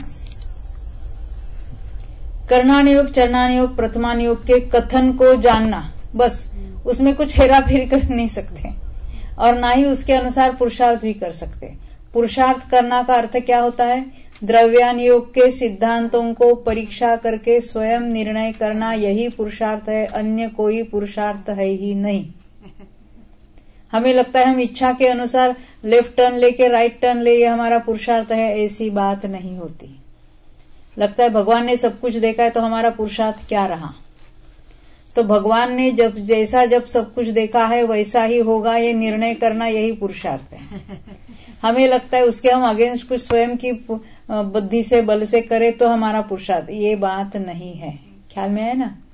Speaker 1: कर्णान योग, चरणान योग, प्रथमान योग के कथन को जानना, बस। उसमें कुछ हेरा फेरी कर नहीं सकते और ना ही उसके अनुसार पुरुषार्थ भी कर सकते। पुरुषार्थ करना का अर्थ क्या होता है? द्रव्यान योग के सिद्धांतों को परीक्षा करके स्वयं निर्णय करना, यही पुरुषार्थ है। अन्य कोई पुरुषार्थ है ही नहीं। हमें लगता है हम इच्छा के अनुसार लेफ्ट टर्न लेके राइट टर्न ले, ये हमारा पुरुषार्थ है। ऐसी बात नहीं होती। लगता है भगवान ने सब कुछ देखा है तो हमारा पुरुषार्थ क्या रहा? तो भगवान ने जब जैसा जब सब कुछ देखा है वैसा ही होगा, ये निर्णय करना यही पुरुषार्थ है। हमें लगता है उसके हम अगेंस्ट कुछ स्वयं की बुद्धि से बल से करे तो हमारा पुरुषार्थ, ये बात नहीं है। ख्याल में है ना?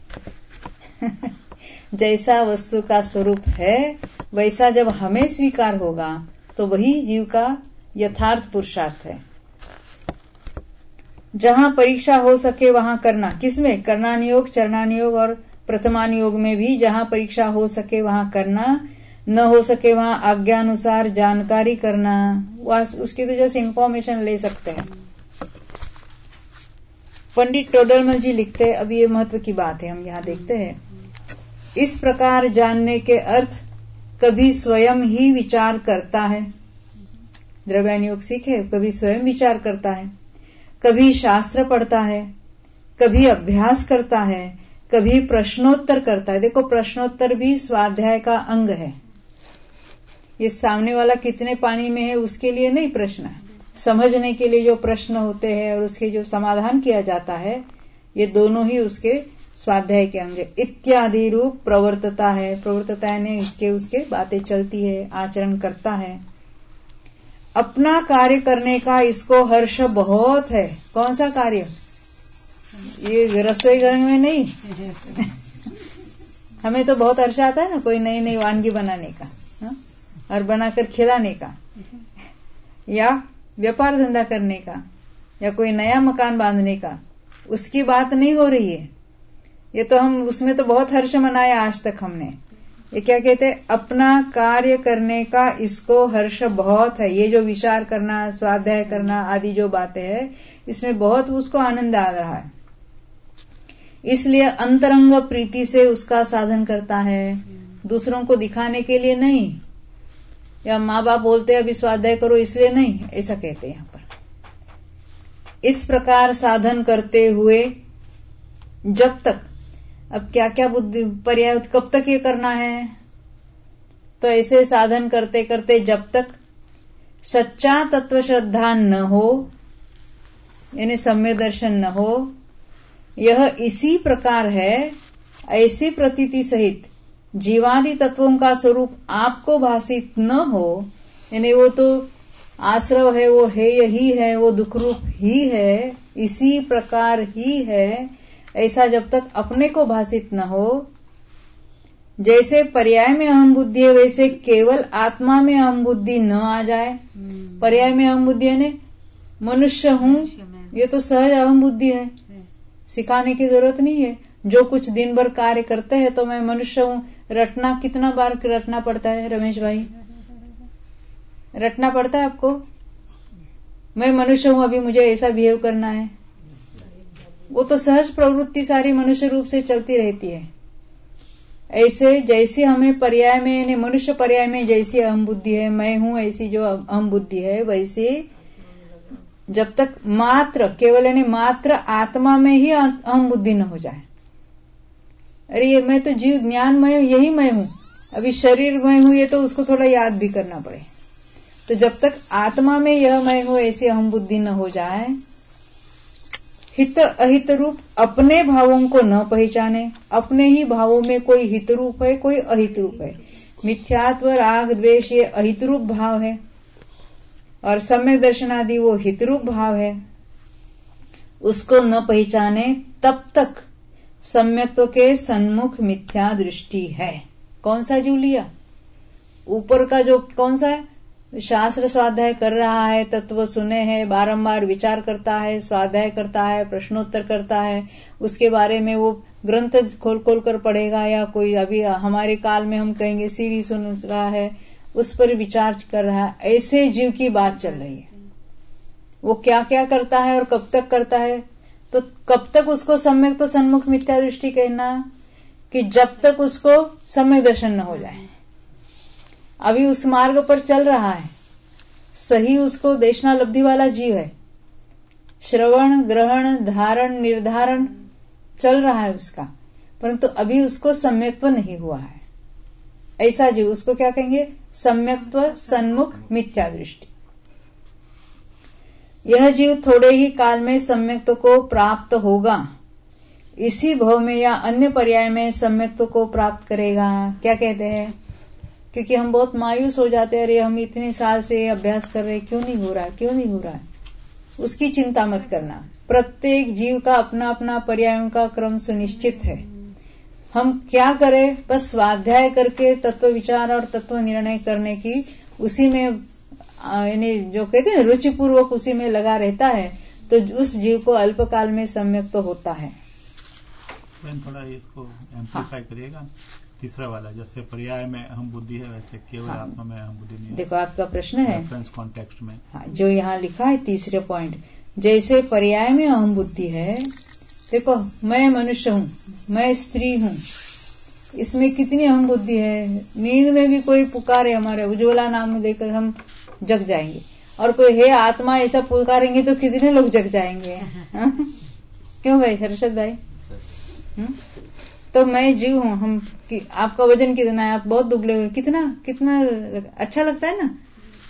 Speaker 1: जैसा वस्तु का स्वरूप है वैसा जब हमें स्वीकार होगा तो वही जीव का यथार्थ पुरुषार्थ है। जहां परीक्षा हो सके वहां करना। किसमें? कर्णान योग, चरणान योग और प्रथमान योग में भी जहां परीक्षा हो सके वहां करना, न हो सके वहां आज्ञानुसार जानकारी करना। उसकी तो जैसे इंफॉर्मेशन ले सकते हैं। पंडित टोडरमल जी लिखते हैं, अब ये महत्व की बात है, हम यहां देखते हैं। इस प्रकार जानने के अर्थ कभी स्वयं ही विचार करता है। द्रव्यान योग सीखे, कभी स्वयं विचार करता है, कभी शास्त्र पढ़ता है, कभी अभ्यास करता है, कभी प्रश्नोत्तर करता है। देखो, प्रश्नोत्तर भी स्वाध्याय का अंग है। ये सामने वाला कितने पानी में है उसके लिए नहीं प्रश्न है, समझने के लिए जो प्रश्न होते हैं और उसके जो समाधान किया जाता है, ये दोनों ही उसके स्वाध्याय के अंग। इत्यादि रूप प्रवर्तता है। प्रवर्तता है इसके उसके बातें चलती है, आचरण करता है। अपना कार्य करने का इसको हर्ष बहुत है। कौन सा कार्य? ये रसोई घर में नहीं। हमें तो बहुत हर्ष आता है ना कोई नई नई वानगी बनाने का, हा? और बनाकर खिलाने का, या व्यापार धंधा करने का, या कोई नया मकान बांधने का। उसकी बात नहीं हो रही है। ये तो हम उसमें तो बहुत हर्ष मनाया आज तक हमने। ये क्या कहते हैं? अपना कार्य करने का इसको हर्ष बहुत है। ये जो विचार करना, स्वाध्याय करना आदि जो बातें हैं, इसमें बहुत उसको आनंद आ रहा है। इसलिए अंतरंग प्रीति से उसका साधन करता है, दूसरों को दिखाने के लिए नहीं, या माँ बाप बोलते हैं अभी स्वाध्याय करो इसलिए नहीं, ऐसा कहते हैं यहाँ पर। इस प्रकार साधन करते हुए जब तक, अब क्या क्या बुद्धि पर्याय, कब तक ये करना है, तो ऐसे साधन करते करते जब तक सच्चा तत्व श्रद्धा न हो, यानी सम्यक दर्शन न हो, यह इसी प्रकार है, ऐसी प्रतीति सहित जीवादि तत्वों का स्वरूप आपको भाषित न हो, यानी वो तो आश्रव है, वो है यही है, वो दुख रूप ही है, इसी प्रकार ही है, ऐसा जब तक अपने को भाषित न हो, जैसे पर्याय में अहम बुद्धि है वैसे केवल आत्मा में अहम बुद्धि न आ जाए। पर्याय में अहम बुद्धि है, मनुष्य हूँ, ये तो सहज अहम बुद्धि है, सिखाने की जरूरत नहीं है। जो कुछ दिन भर कार्य करते हैं तो मैं मनुष्य हूँ, रटना कितना बार रटना पड़ता है रमेश भाई, रटना पड़ता है आपको, मैं मनुष्य हूँ, अभी मुझे ऐसा बिहेव करना है, वो तो सहज प्रवृत्ति सारी मनुष्य रूप से चलती रहती है। ऐसे जैसे हमें पर्याय में, यानी मनुष्य पर्याय में जैसी अहम बुद्धि है, मैं हूं ऐसी जो अहम बुद्धि है, वैसे जब तक मात्र केवल यानी मात्र आत्मा में ही अहम बुद्धि न हो जाए, अरे ये मैं तो जीव ज्ञानमय, यही मैं हूं, अभी शरीर मैं हूं, ये तो उसको थोड़ा याद भी करना पड़े। तो जब तक आत्मा में यह मैं हूं ऐसी अहम बुद्धि न हो जाए, हित अहित रूप अपने भावों को न पहचाने, अपने ही भावों में कोई हित रूप है, कोई अहित रूप है। मिथ्यात्व, राग, द्वेष ये अहित रूप भाव है, और सम्यक दर्शन आदि वो हित रूप भाव है। उसको न पहचाने तब तक सम्यक्त्व के सन्मुख मिथ्या दृष्टि है। कौन सा जीव लिया? ऊपर का जो कौन सा है, शास्त्र स्वाध्याय कर रहा है, तत्व सुने हैं, बारंबार विचार करता है, स्वाध्याय करता है, प्रश्नोत्तर करता है, उसके बारे में वो ग्रंथ खोल खोल कर पढ़ेगा, या कोई अभी हमारे काल में हम कहेंगे सीडी सुन रहा है, उस पर विचार कर रहा है, ऐसे जीव की बात चल रही है। वो क्या क्या करता है और कब तक करता है, तो कब तक उसको सम्यक तो सन्मुख मिथ्या दृष्टि कहना, कि जब तक उसको सम्यक दर्शन न हो जाए। अभी उस मार्ग पर चल रहा है, सही उसको देशना लब्धि वाला जीव है, श्रवण ग्रहण धारण निर्धारण चल रहा है उसका, परंतु अभी उसको सम्यक्त्व नहीं हुआ है। ऐसा जीव, उसको क्या कहेंगे? सम्यक्त्व सन्मुख मिथ्या दृष्टि। यह जीव थोड़े ही काल में सम्यक्त्व को प्राप्त होगा, इसी भव में या अन्य पर्याय में सम्यक्त्व को प्राप्त करेगा। क्या कहते हैं? क्योंकि हम बहुत मायूस हो जाते हैं, अरे हम इतने साल से अभ्यास कर रहे, क्यों नहीं हो रहा है, क्यों नहीं हो रहा है। उसकी चिंता मत करना, प्रत्येक जीव का अपना अपना पर्यायों का क्रम सुनिश्चित है। हम क्या करें, बस स्वाध्याय करके तत्व विचार और तत्व निर्णय करने की, उसी में यानी जो कहते हैं रुचिपूर्वक उसी में लगा रहता है, तो उस जीव को अल्पकाल में सम्यक तो होता है।
Speaker 3: थोड़ा इसको एम्प्लीफाई करिएगा। तीसरा वाला, जैसे पर्याय में अहम बुद्धि है वैसे केवल हाँ, आत्मा में अहम बुद्धि नहीं है।
Speaker 1: देखो आपका प्रश्न है
Speaker 3: रेफरेंस कॉन्टेक्स्ट में,
Speaker 1: हाँ, जो यहाँ लिखा है तीसरे पॉइंट, जैसे पर्याय में अहम बुद्धि है। देखो मैं मनुष्य हूँ, मैं स्त्री हूँ, इसमें कितनी अहम बुद्धि है। नींद में भी कोई पुकारे हमारे उज्ज्वला नाम देकर हम जग जाएंगे, और कोई है आत्मा ऐसा पुकारेंगे तो कितने लोग जग जाएंगे। क्यों भाई हर्षद भाई? हुँ? तो मैं जीव हूँ, हम कि, आपका वजन कितना है, आप बहुत दुबले हुए, कितना कितना अच्छा लगता है ना।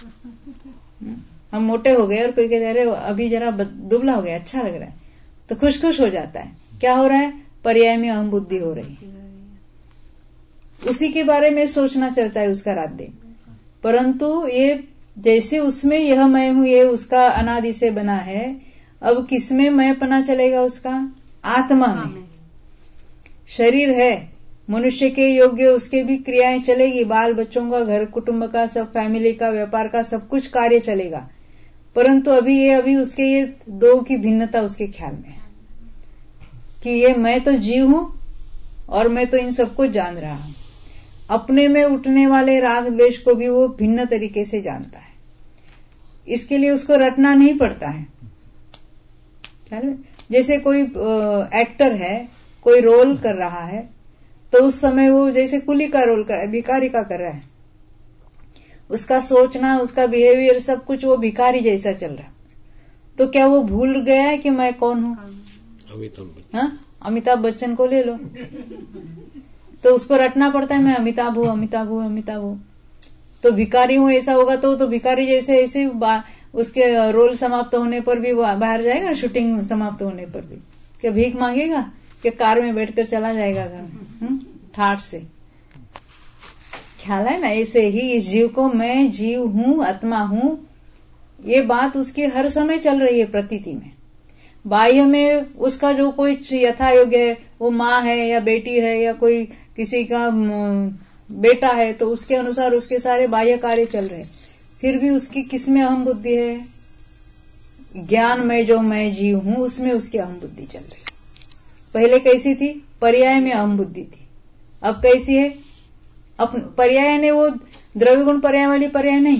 Speaker 1: हम मोटे हो गए और कोई कहते अरे अभी जरा दुबला हो गया, अच्छा लग रहा है, तो खुश खुश हो जाता है। क्या हो रहा है? पर्याय में अहम बुद्धि हो रही है, उसी के बारे में सोचना चलता है उसका रात दिन। परंतु ये जैसे उसमें यह मैं हूं, ये उसका अनादि से बना है, अब किसमें मैं पना चलेगा? उसका आत्मा में। शरीर है मनुष्य के योग्य, उसके भी क्रियाएं चलेगी, बाल बच्चों का, घर कुटुंब का, सब फैमिली का, व्यापार का, सब कुछ कार्य चलेगा, परंतु अभी ये अभी उसके ये दो की भिन्नता उसके ख्याल में है कि ये मैं तो जीव हूं और मैं तो इन सबको जान रहा हूं। अपने में उठने वाले राग द्वेष को भी वो भिन्न तरीके से जानता है, इसके लिए उसको रटना नहीं पड़ता है। जैसे कोई एक्टर है, कोई रोल कर रहा है तो उस समय वो जैसे कुली का रोल कर रहा है, भिखारी का कर रहा है, उसका सोचना, उसका बिहेवियर सब कुछ वो भिखारी जैसा चल रहा है, तो क्या वो भूल गया है कि मैं कौन हूं?
Speaker 4: अमिताभ बच्चन।
Speaker 1: हाँ, अमिताभ बच्चन को ले लो तो उसको रटना पड़ता है, मैं अमिताभ हूं, अमिताभ हूं, अमिताभ हूं। तो भिखारी हूं ऐसा होगा तो तो भिखारी जैसे ऐसे उसके रोल समाप्त होने पर भी बाहर जाएगा, शूटिंग समाप्त होने पर भी क्या भीख मांगेगा कि कार में बैठकर चला जाएगा घर में ठाठ से? ख्याल है ना? ऐसे ही इस जीव को मैं जीव हूं, आत्मा हूं, ये बात उसकी हर समय चल रही है प्रतीति में। बाह्य में उसका जो कोई यथा योग्य है, वो माँ है या बेटी है या कोई किसी का बेटा है, तो उसके अनुसार उसके सारे बाह्य कार्य चल रहे हैं। फिर भी उसकी किसमें अहम बुद्धि है? ज्ञान में जो मैं जीव हूं उसमें उसकी अहम बुद्धि चल रही है। पहले कैसी थी? पर्याय में अहम बुद्धि थी। अब कैसी है? अब पर्याय ने वो द्रव्य गुण पर्याय वाली पर्याय नहीं,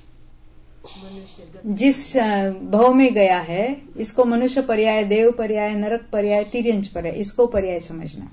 Speaker 1: जिस भाव में गया है, इसको मनुष्य पर्याय, देव पर्याय, नरक पर्याय, तिर्यंच पर्याय, इसको पर्याय समझना।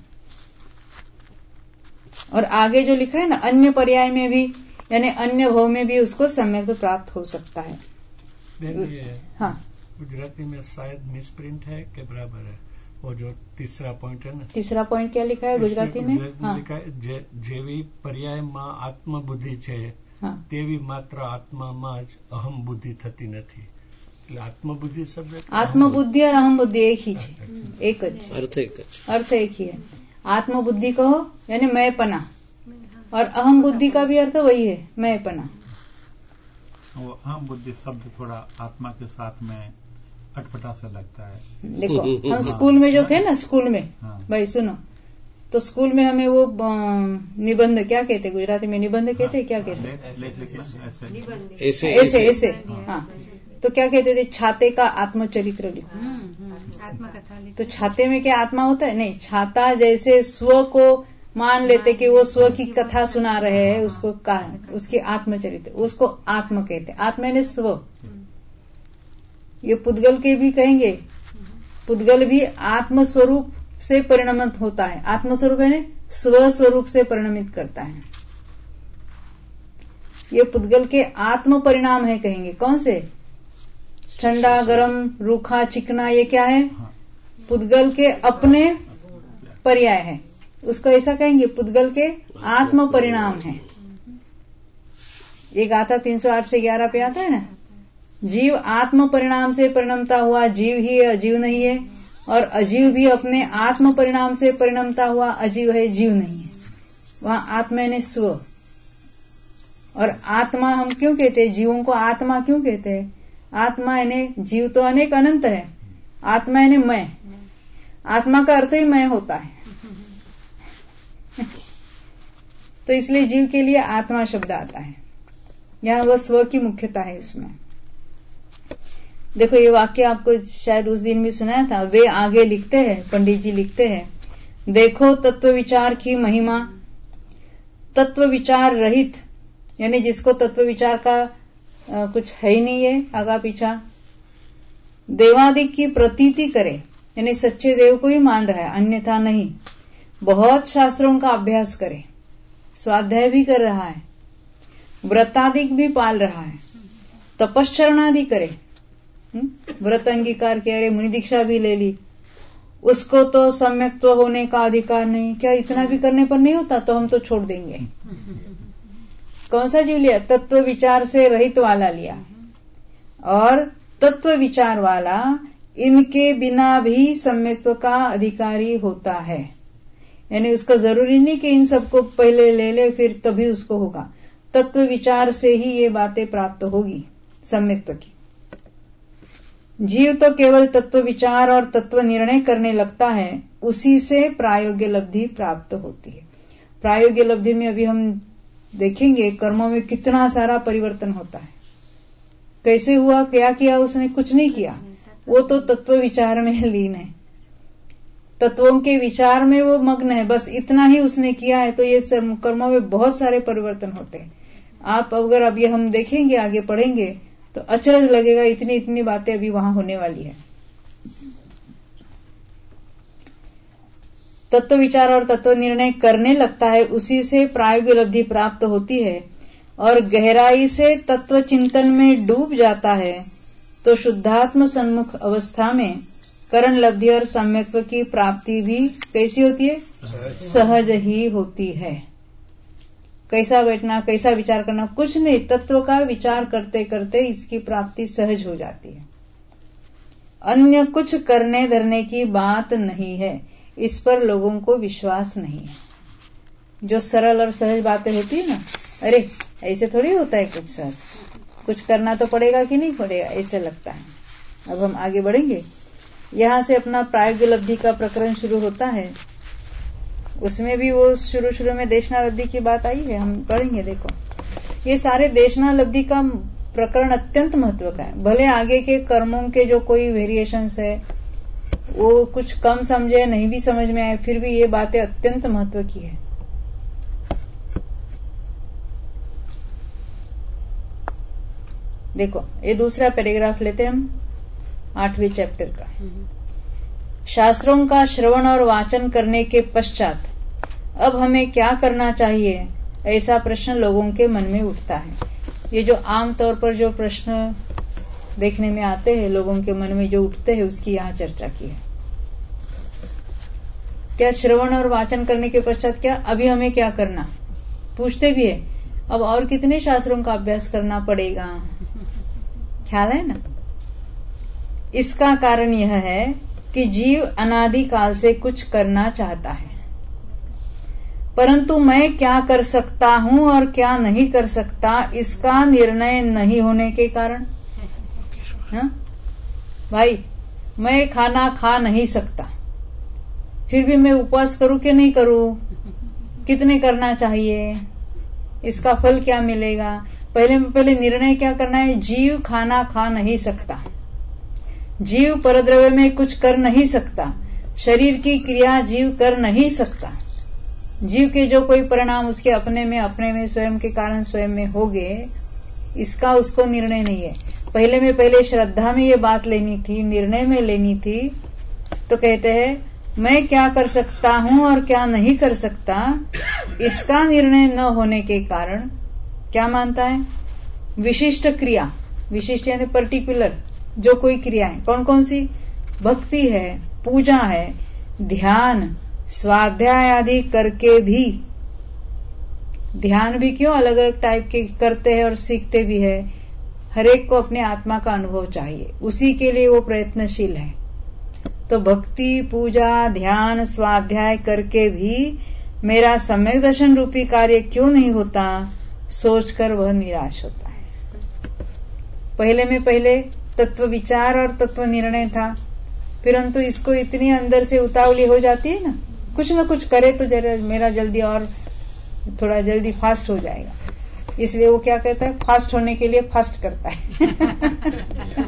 Speaker 1: और आगे जो लिखा है ना, अन्य पर्याय में भी, यानी अन्य भाव में भी उसको सम्यक तो प्राप्त हो सकता है। हाँ,
Speaker 2: गुजराती में शायद मिसप्रिंट है कि बराबर है? वो जो तीसरा पॉइंट है ना,
Speaker 1: तीसरा पॉइंट क्या लिखा है गुजराती में?
Speaker 2: हाँ, लिखा है जे, जेवी पर्याय में आत्मबुद्धि છે,
Speaker 1: हाँ,
Speaker 2: તેવી માત્ર આત્મામાં જ અહમ બુદ્ધિ થતી નથી। એટલે આત્મબુદ્ધિ શબ્દ,
Speaker 1: आत्मबुद्धि और अहम बुद्धि एक ही है, एक ज
Speaker 4: अर्थ एक ज
Speaker 1: अर्थ एक ही है। आत्मबुद्धि कहो यानी मैंपना, और अहम बुद्धि का भी अर्थ वही है, मैंपना।
Speaker 3: वो अहम बुद्धि शब्द थोड़ा आत्मा के साथ में अटपटा सा लगता है।
Speaker 1: देखो, हम स्कूल में जो थे ना, स्कूल में,
Speaker 3: हाँ।
Speaker 1: भाई सुनो, तो स्कूल में हमें वो निबंध क्या कहते, गुजराती में निबंध कहते, हाँ, क्या कहते?
Speaker 3: लेख लिखना, ऐसे
Speaker 4: ऐसे
Speaker 1: ऐसे ऐसे, हाँ। तो क्या कहते थे? छाते का आत्मचरित्र लिखो।
Speaker 5: आत्मकथा लिखो।
Speaker 1: तो छाते में क्या आत्मा होता है? नहीं, छाता जैसे स्व को मान लेते कि वो स्व की कथा सुना रहे हैं, उसको उसकी आत्मचरित्र, उसको आत्म कहते। आत्मा ने स्व, ये पुद्गल के भी कहेंगे, पुद्गल भी आत्मस्वरूप से परिणमित होता है। आत्मस्वरूप है स्व स्वरूप से परिणमित करता है। ये पुद्गल के आत्म परिणाम है कहेंगे। कौन से? ठंडा, गरम, रूखा, चिकना, ये क्या है? पुद्गल के अपने पर्याय है, उसको ऐसा कहेंगे, पुद्गल के आत्म परिणाम है। एक आता तीन सौ आठ से ग्यारह पे आता है ना, जीव आत्म परिणाम से परिणमता हुआ जीव ही है, अजीव नहीं है, और अजीव भी अपने आत्म परिणाम से परिणमता हुआ अजीव है, जीव नहीं है। वहां आत्मा ने स्व, और आत्मा हम क्यों कहते हैं? जीवों को आत्मा क्यों कहते हैं? आत्मा यानी जीव तो अनेक अनंत है, आत्मा यानी मैं, आत्मा का अर्थ ही मैं होता है तो इसलिए जीव के लिए आत्मा शब्द आता है। यहां वह स्व की मुख्यता है इसमें। देखो, ये वाक्य आपको शायद उस दिन भी सुनाया था। वे आगे लिखते हैं, पंडित जी लिखते हैं, देखो तत्व विचार की महिमा, तत्व विचार रहित, यानी जिसको तत्व विचार का आ, कुछ है ही नहीं है आगा पीछा, देवादिक की प्रतीति करे, यानी सच्चे देव को ही मान रहा है, अन्यथा नहीं, बहुत शास्त्रों का अभ्यास करे, स्वाध्याय भी कर रहा है, व्रतादिक भी पाल रहा है, तपश्चरणादि करे, व्रत अंगीकार किया, अरे मुनि दीक्षा भी ले ली, उसको तो सम्यक्त्व होने का अधिकार नहीं। क्या इतना भी करने पर नहीं होता? तो हम तो छोड़ देंगे। कौन सा जीव लिया? तत्व विचार से रहित वाला लिया, और तत्व विचार वाला इनके बिना भी सम्यक्त्व का अधिकारी होता है। यानी उसका जरूरी नहीं कि इन सबको पहले ले ले फिर तभी उसको होगा, तत्व विचार से ही ये बातें प्राप्त होगी सम्यक्त्व की। जीव तो केवल तत्व विचार और तत्व निर्णय करने लगता है, उसी से प्रायोग्य लब्धि प्राप्त होती है। प्रायोग्य लब्धि में अभी हम देखेंगे कर्मों में कितना सारा परिवर्तन होता है। कैसे हुआ, क्या किया उसने? कुछ नहीं किया, वो तो तत्व विचार में लीन है, तत्वों के विचार में वो मग्न है, बस इतना ही उसने किया है। तो ये कर्मों में बहुत सारे परिवर्तन होते हैं। आप अगर अब ये हम देखेंगे, आगे पढ़ेंगे, तो अचरज लगेगा, इतनी इतनी बातें अभी वहां होने वाली है। तत्व विचार और तत्व निर्णय करने लगता है, उसी से प्रायोगिक उपलब्धि प्राप्त होती है और गहराई से तत्व चिंतन में डूब जाता है, तो शुद्धात्म सन्मुख अवस्था में करण लब्धि और सम्यक्त्व की प्राप्ति भी कैसी होती है? सहज ही होती है। कैसा बैठना, कैसा विचार करना, कुछ नहीं, तत्व का विचार करते करते इसकी प्राप्ति सहज हो जाती है। अन्य कुछ करने धरने की बात नहीं है, इस पर लोगों को विश्वास नहीं है। जो सरल और सहज बातें होती है ना, अरे ऐसे थोड़ी होता है कुछ सहज, कुछ करना तो पड़ेगा कि नहीं पड़ेगा, ऐसे लगता है। अब हम आगे बढ़ेंगे। यहां से अपना प्रायोगिक लब्धि का प्रकरण शुरू होता है। उसमें भी वो शुरू शुरू में देशना लब्धि की बात आई है, हम पढ़ेंगे। देखो, ये सारे देशना लब्धि का प्रकरण अत्यंत महत्व का है। भले आगे के कर्मों के जो कोई वेरिएशंस है वो कुछ कम समझे, नहीं भी समझ में आए, फिर भी ये बातें अत्यंत महत्व की है। देखो, ये दूसरा पैराग्राफ लेते हैं हम आठवें चैप्टर का। शास्त्रों का श्रवण और वाचन करने के पश्चात अब हमें क्या करना चाहिए, ऐसा प्रश्न लोगों के मन में उठता है। ये जो आम तौर पर जो प्रश्न देखने में आते हैं, लोगों के मन में जो उठते हैं, उसकी यहाँ चर्चा की है। क्या श्रवण और वाचन करने के पश्चात क्या अभी हमें क्या करना, पूछते भी है। अब और कितने शास्त्रों का अभ्यास करना पड़ेगा, ख्याल है ना? इसका कारण यह है कि जीव अनादि काल से कुछ करना चाहता है, परंतु मैं क्या कर सकता हूं और क्या नहीं कर सकता, इसका निर्णय नहीं होने के कारण। हा? भाई, मैं खाना खा नहीं सकता, फिर भी मैं उपवास करूं कि नहीं करूं, कितने करना चाहिए, इसका फल क्या मिलेगा। पहले पहले निर्णय क्या करना है। जीव खाना खा नहीं सकता, जीव परद्रव्य में कुछ कर नहीं सकता, शरीर की क्रिया जीव कर नहीं सकता। जीव के जो कोई परिणाम उसके अपने में अपने में स्वयं के कारण स्वयं में हो गए, इसका उसको निर्णय नहीं है। पहले में पहले श्रद्धा में ये बात लेनी थी, निर्णय में लेनी थी। तो कहते हैं मैं क्या कर सकता हूं और क्या नहीं कर सकता, इसका निर्णय न होने के कारण क्या मानता है, विशिष्ट क्रिया, विशिष्ट यानी पर्टिकुलर जो कोई क्रियाएं, कौन कौन सी, भक्ति है, पूजा है, ध्यान, स्वाध्याय आदि करके भी, ध्यान भी क्यों अलग अलग टाइप के करते हैं और सीखते भी है। हरेक को अपने आत्मा का अनुभव चाहिए, उसी के लिए वो प्रयत्नशील है। तो भक्ति, पूजा, ध्यान, स्वाध्याय करके भी मेरा सम्यक दर्शन रूपी कार्य क्यों नहीं होता, सोचकर वह निराश होता है। पहले में पहले तत्व विचार और तत्व निर्णय था, परंतु इसको इतनी अंदर से उतावली हो जाती है ना, कुछ न कुछ करे तो जरा मेरा जल्दी और थोड़ा जल्दी फास्ट हो जाएगा, इसलिए वो क्या कहता है, फास्ट होने के लिए फास्ट करता है।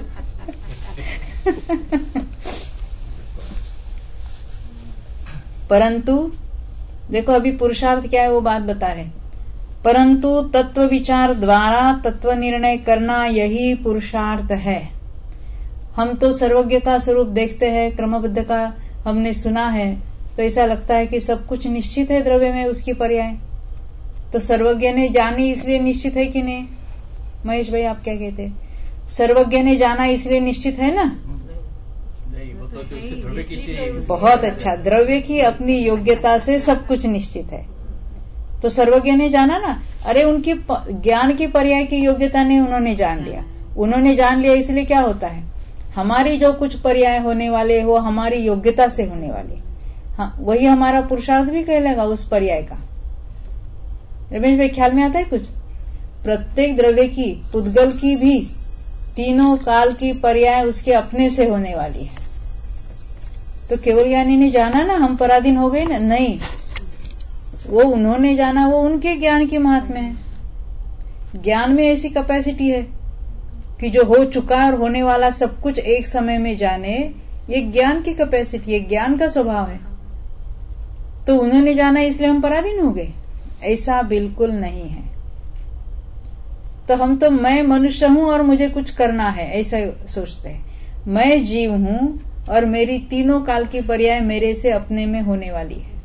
Speaker 1: परंतु देखो अभी पुरुषार्थ क्या है वो बात बता रहे। परंतु तत्व विचार द्वारा तत्व निर्णय करना यही पुरुषार्थ है। हम तो सर्वज्ञ का स्वरूप देखते हैं, क्रमबद्ध का हमने सुना है, तो ऐसा लगता है कि सब कुछ निश्चित है द्रव्य में, उसकी पर्याय तो सर्वज्ञ ने जानी इसलिए निश्चित है कि नहीं। महेश भाई आप क्या कहते हैं, सर्वज्ञ ने जाना इसलिए निश्चित है ना?
Speaker 3: नहीं, वो तो द्रव्य की,
Speaker 1: बहुत अच्छा, द्रव्य की अपनी योग्यता से सब कुछ निश्चित है, तो सर्वज्ञ ने जाना ना। अरे उनकी ज्ञान की पर्याय की योग्यता ने उन्होंने जान लिया, उन्होंने जान लिया, इसलिए क्या होता है, हमारी जो कुछ पर्याय होने वाले वो हमारी योग्यता से होने वाले, हाँ वही हमारा पुरुषार्थ भी कहलाएगा उस पर्याय का। रमेश भाई ख्याल में आता है कुछ? प्रत्येक द्रव्य की, पुद्गल की भी तीनों काल की पर्याय उसके अपने से होने वाली है। तो केवल ज्ञानी ने जाना ना, हम पराधीन हो गए ना, नहीं, वो उन्होंने जाना, वो उनके ज्ञान की महात्म्य है। ज्ञान में ऐसी कैपेसिटी है कि जो हो चुका और होने वाला सब कुछ एक समय में जाने, ये ज्ञान की कैपेसिटी, ये ज्ञान का स्वभाव है। तो उन्होंने जाना इसलिए हम पराधीन हो गए, ऐसा बिल्कुल नहीं है। तो हम तो मैं मनुष्य हूं और मुझे कुछ करना है ऐसा सोचते हैं। मैं जीव हूं और मेरी तीनों काल की पर्याय मेरे से अपने में होने वाली है।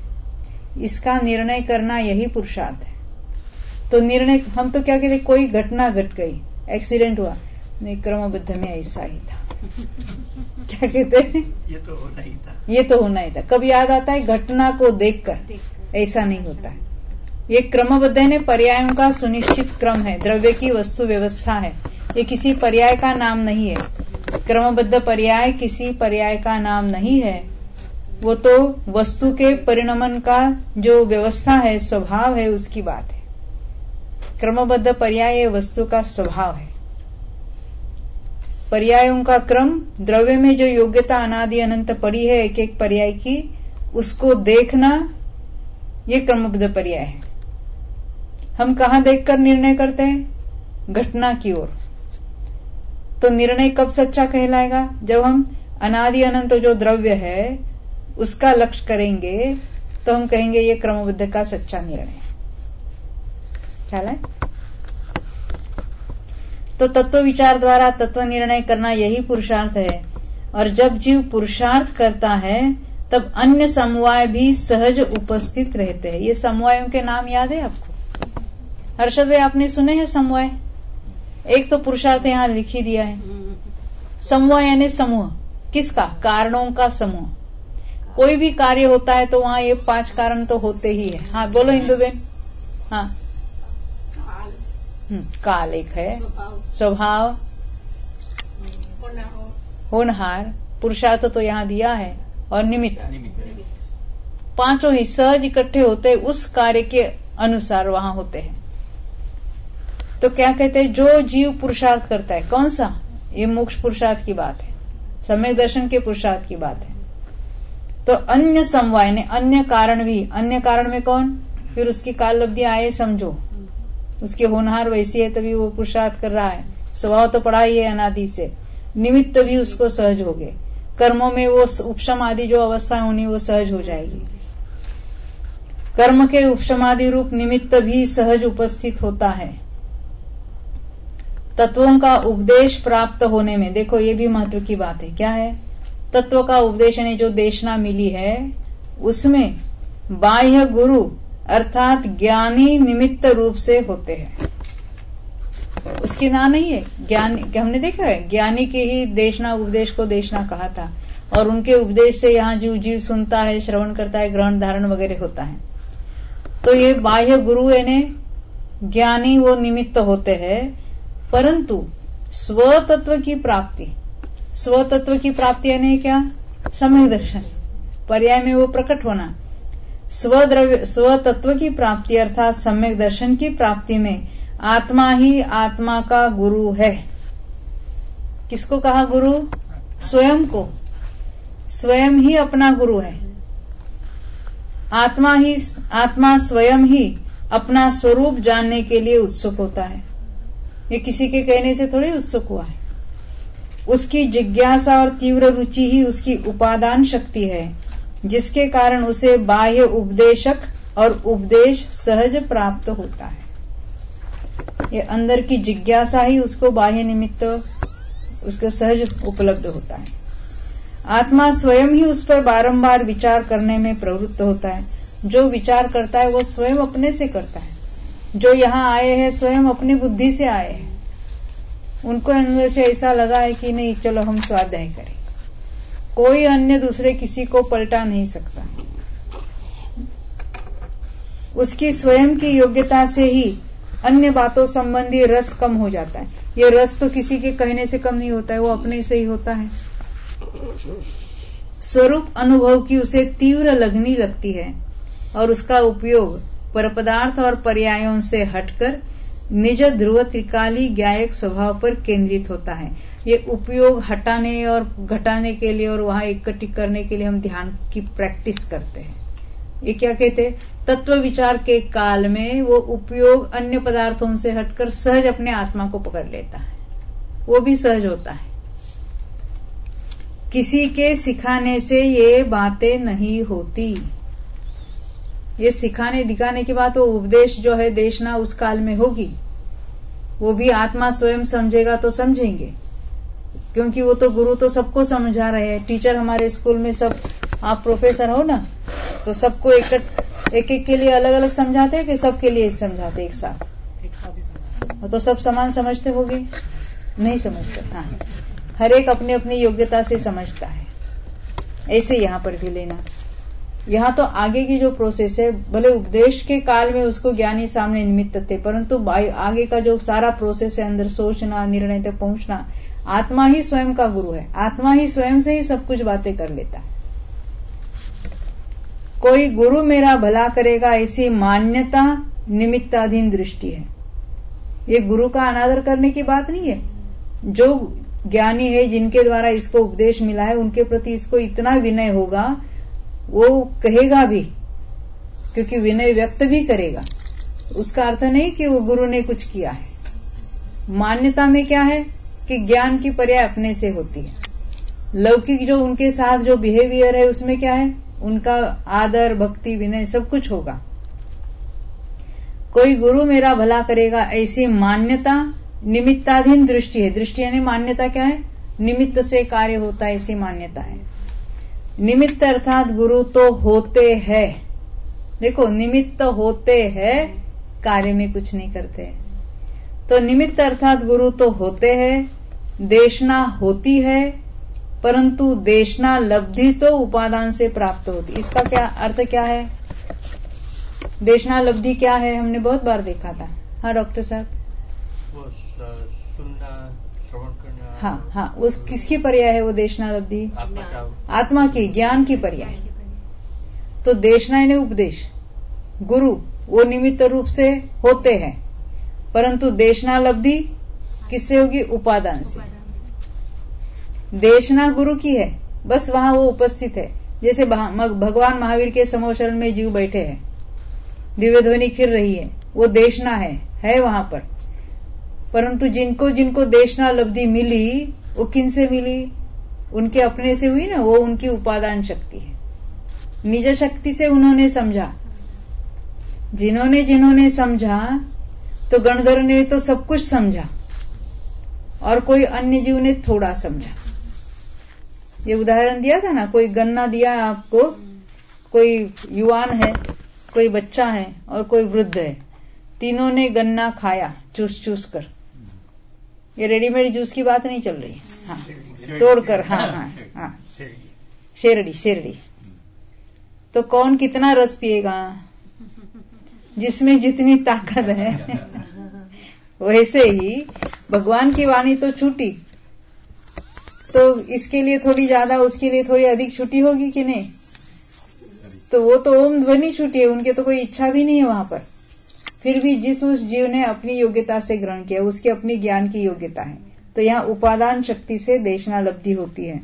Speaker 1: इसका निर्णय करना यही पुरुषार्थ है। तो निर्णय हम तो क्या कहते, कोई घटना घट गई, एक्सीडेंट हुआ, नहीं क्रमबद्ध में ऐसा ही था क्या कहते हैं,
Speaker 2: ये तो होना ही था,
Speaker 1: ये तो होना ही था। कब याद आता है, घटना को देखकर, ऐसा नहीं होता है। ये क्रमबद्ध ने पर्यायों का सुनिश्चित क्रम है, द्रव्य की वस्तु व्यवस्था है, ये किसी पर्याय का नाम नहीं है। क्रमबद्ध पर्याय किसी पर्याय का नाम नहीं है, वो तो वस्तु के परिणमन का जो व्यवस्था है, स्वभाव है, उसकी बात है। क्रमबद्ध पर्याय वस्तु का स्वभाव है। पर्यायों का क्रम, द्रव्य में जो योग्यता अनादि अनंत पड़ी है एक एक पर्याय की, उसको देखना, ये क्रमबद्ध पर्याय है। हम कहां देखकर निर्णय करते हैं, घटना की ओर। तो निर्णय कब सच्चा कहलाएगा, जब हम अनादि अनंत जो द्रव्य है उसका लक्ष्य करेंगे, तो हम कहेंगे ये क्रमबद्ध का सच्चा निर्णय है। ख्याल है। तो तत्व विचार द्वारा तत्व निर्णय करना यही पुरुषार्थ है। और जब जीव पुरुषार्थ करता है तब अन्य समवाय भी सहज उपस्थित रहते हैं। ये समवायों के नाम याद है आपको? हर्षद भाई, आपने सुने हैं समवाय? एक तो पुरुषार्थ यहां लिख ही दिया है। समवाय यानी समूह, किसका? कारणों का समूह। कोई भी कार्य होता है तो वहां ये पांच कारण तो होते ही है। हाँ बोलो इंदुबेन। हाँ, काल एक है, स्वभाव, होनहार, पुरुषार्थ तो यहाँ दिया है, और निमित्त। पांचों ही सहज इकट्ठे होते उस कार्य के अनुसार वहां होते हैं। तो क्या कहते हैं, जो जीव पुरुषार्थ करता है, कौन सा? ये मोक्ष पुरुषार्थ की बात है, सम्यक दर्शन के पुरुषार्थ की बात है। तो अन्य समवाय ने, अन्य कारण भी, अन्य कारण में कौन? फिर उसकी काल लब्धि आए समझो, उसके होनहार वैसी है तभी वो पुरुषार्थ कर रहा है, स्वभाव तो पड़ा ही है अनादि से, निमित्त भी उसको सहज हो गए, कर्मों में वो उपशम आदि जो अवस्था होनी वो सहज हो जाएगी। कर्म के उपशमादि रूप निमित्त भी सहज उपस्थित होता है। तत्वों का उपदेश प्राप्त होने में, देखो ये भी महत्व की बात है। क्या है? तत्व का उपदेश यानी जो देशना मिली है उसमें बाह्य गुरु अर्थात ज्ञानी निमित्त रूप से होते हैं। उसकी ना नहीं है ज्ञान, हमने देखा है ज्ञानी के ही देशना उपदेश को देशना कहा था, और उनके उपदेश से यहाँ जीव जीव सुनता है, श्रवण करता है, ग्रहण धारण वगैरह होता है। तो ये बाह्य गुरु यानी ज्ञानी वो निमित्त होते हैं, परंतु स्वतत्व की प्राप्ति, स्वतत्व की प्राप्ति यानी क्या? सम्यक दर्शन, पर्याय में वो प्रकट होना। स्वद्रव्य स्वतत्व की प्राप्ति अर्थात सम्यक दर्शन की प्राप्ति में आत्मा ही आत्मा का गुरु है। किसको कहा गुरु? स्वयं को, स्वयं ही अपना गुरु है। आत्मा ही, आत्मा स्वयं ही अपना स्वरूप जानने के लिए उत्सुक होता है। ये किसी के कहने से थोड़ी उत्सुक हुआ है। उसकी जिज्ञासा और तीव्र रुचि ही उसकी उपादान शक्ति है, जिसके कारण उसे बाह्य उपदेशक और उपदेश सहज प्राप्त होता है। ये अंदर की जिज्ञासा ही उसको बाह्य निमित्त उसको सहज उपलब्ध होता है। आत्मा स्वयं ही उस पर बारंबार विचार करने में प्रवृत्त होता है। जो विचार करता है वो स्वयं अपने से करता है। जो यहाँ आए हैं स्वयं अपनी बुद्धि से आए हैं, उनको अंदर से ऐसा लगा है कि नहीं चलो हम स्वाध्याय करें। कोई अन्य दूसरे किसी को पलटा नहीं सकता। उसकी स्वयं की योग्यता से ही अन्य बातों संबंधी रस कम हो जाता है। ये रस तो किसी के कहने से कम नहीं होता है, वो अपने से ही होता है। स्वरूप अनुभव की उसे तीव्र लगनी लगती है और उसका उपयोग परपदार्थ और पर्यायों से हटकर निज ध्रुव त्रिकाली ज्ञायक स्वभाव पर केंद्रित होता है। ये उपयोग हटाने और घटाने के लिए और वहां इकट्ठी करने के लिए हम ध्यान की प्रैक्टिस करते हैं। ये क्या कहते हैं? तत्व विचार के काल में वो उपयोग अन्य पदार्थों से हटकर सहज अपने आत्मा को पकड़ लेता है, वो भी सहज होता है। किसी के सिखाने से ये बातें नहीं होती। ये सिखाने दिखाने की बात, वो उपदेश जो है देशना उस काल में होगी, वो भी आत्मा स्वयं समझेगा तो समझेंगे, क्योंकि वो तो गुरु तो सबको समझा रहे हैं। टीचर हमारे स्कूल में सब, आप प्रोफेसर हो ना, तो सबको इकट्ठ एक एक के लिए अलग अलग समझाते हैं कि सबके लिए समझाते एक साथ?
Speaker 4: एक साथ ही समझ।
Speaker 1: तो सब समान समझते होगे? नहीं समझते। हाँ, हर एक अपनी अपनी योग्यता से समझता है। ऐसे यहां पर भी लेना। यहां तो आगे की जो प्रोसेस है, भले उपदेश के काल में उसको ज्ञानी सामने निमित्त थे, परंतु आगे का जो सारा प्रोसेस है, अंदर सोचना, निर्णय तक पहुंचना, आत्मा ही स्वयं का गुरु है। आत्मा ही स्वयं से ही सब कुछ बातें कर लेता है। कोई गुरु मेरा भला करेगा ऐसी मान्यता निमित्ताधीन दृष्टि है। ये गुरु का अनादर करने की बात नहीं है। जो ज्ञानी है, जिनके द्वारा इसको उपदेश मिला है, उनके प्रति इसको इतना विनय होगा, वो कहेगा भी, क्योंकि विनय व्यक्त भी करेगा। उसका अर्थ नहीं कि वो गुरु ने कुछ किया है। मान्यता में क्या है कि ज्ञान की पर्याय अपने से होती है। लौकिक जो उनके साथ जो बिहेवियर है, उसमें क्या है, उनका आदर, भक्ति, विनय सब कुछ होगा। कोई गुरु मेरा भला करेगा ऐसी मान्यता निमित्ताधीन दृष्टि है। दृष्टि यानी मान्यता क्या है? निमित्त से कार्य होता है, ऐसी मान्यता है। निमित्त अर्थात गुरु तो होते हैं। देखो, निमित्त होते हैं, कार्य में कुछ नहीं करते। तो निमित्त अर्थात गुरु तो होते हैं, देशना होती है, परंतु देशना लब्धि तो उपादान से प्राप्त होती। इसका क्या अर्थ क्या है? देशना लब्धि क्या है? हमने बहुत बार देखा था। हाँ डॉक्टर साहब,
Speaker 2: वो सुनना, श्रवण करना।
Speaker 1: हाँ हाँ, उस किसकी पर्याय है वो देशना लब्धि?
Speaker 2: आत्मा का,
Speaker 1: आत्मा की, ज्ञान की पर्याय। तो देशना यानी उपदेश। गुरु वो निमित्त रूप से होते हैं, परंतु देशना लब्धि किससे होगी? उपादान से। देशना गुरु की है, बस वहां वो उपस्थित है। जैसे भगवान महावीर के समोशरण में जीव बैठे हैं, दिव्य ध्वनि खिर रही है, वो देशना है, है वहां पर। परंतु जिनको जिनको देशना लब्धि मिली, वो किन से मिली? उनके अपने से हुई ना, वो उनकी उपादान शक्ति है। निज शक्ति से उन्होंने समझा। जिन्होंने जिन्होंने समझा, तो गणधर ने तो सब कुछ समझा और कोई अन्य जीव ने थोड़ा समझा। ये उदाहरण दिया था ना, कोई गन्ना दिया आपको, कोई युवान है, कोई बच्चा है और कोई वृद्ध है। तीनों ने गन्ना खाया चूस चूस कर। ये रेडीमेड जूस की बात नहीं चल रही है, हाँ, तोड़कर। हाँ हाँ हाँ, शेरड़ी शेरड़ी। तो कौन कितना रस पिएगा? जिसमें जितनी ताकत है। वैसे ही भगवान की वाणी तो छूटी, तो इसके लिए थोड़ी ज्यादा, उसके लिए थोड़ी अधिक छुट्टी होगी कि नहीं? तो वो तो ओम ध्वनि छूटी है, उनके तो कोई इच्छा भी नहीं है वहां पर। फिर भी जिस उस जीव ने अपनी योग्यता से ग्रहण किया, उसकी अपनी ज्ञान की योग्यता है। तो यहाँ उपादान शक्ति से देशना लब्धि होती है।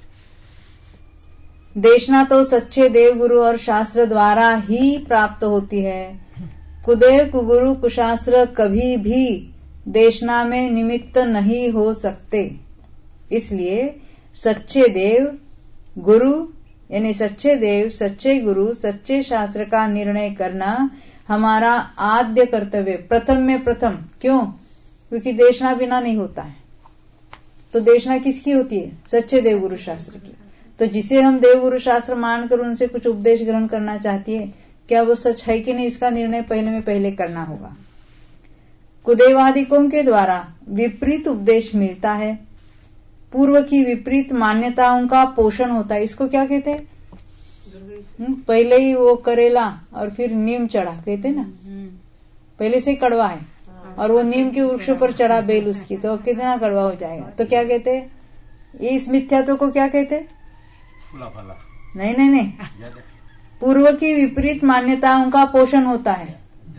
Speaker 1: देशना तो सच्चे देव गुरु और शास्त्र द्वारा ही प्राप्त होती है। कुदेव कुगुरु कुशास्त्र कभी भी देशना में निमित्त नहीं हो सकते। इसलिए सच्चे देव गुरु यानी सच्चे देव, सच्चे गुरु, सच्चे शास्त्र का निर्णय करना हमारा आद्य कर्तव्य, प्रथम में प्रथम। क्यों? क्योंकि देशना बिना नहीं होता है। तो देशना किसकी होती है? सच्चे देव गुरु शास्त्र की। तो जिसे हम देव गुरु शास्त्र मानकर उनसे कुछ उपदेश ग्रहण करना चाहती है, क्या वो सच है कि नहीं, इसका निर्णय पहले में पहले करना होगा। कुदेवादिकों के द्वारा विपरीत उपदेश मिलता है, पूर्व की विपरीत मान्यताओं का पोषण होता है। इसको क्या कहते हैं? पहले ही वो करेला और फिर नीम चढ़ा, कहते ना, पहले से कड़वा है और वो नीम के वृक्ष पर चढ़ा बेल उसकी, तो कितना कड़वा हो जाएगा। तो क्या कहते हैं? इस मिथ्यात्व को क्या कहते हैं? नहीं नहीं नहीं, पूर्व की विपरीत मान्यताओं का पोषण होता है।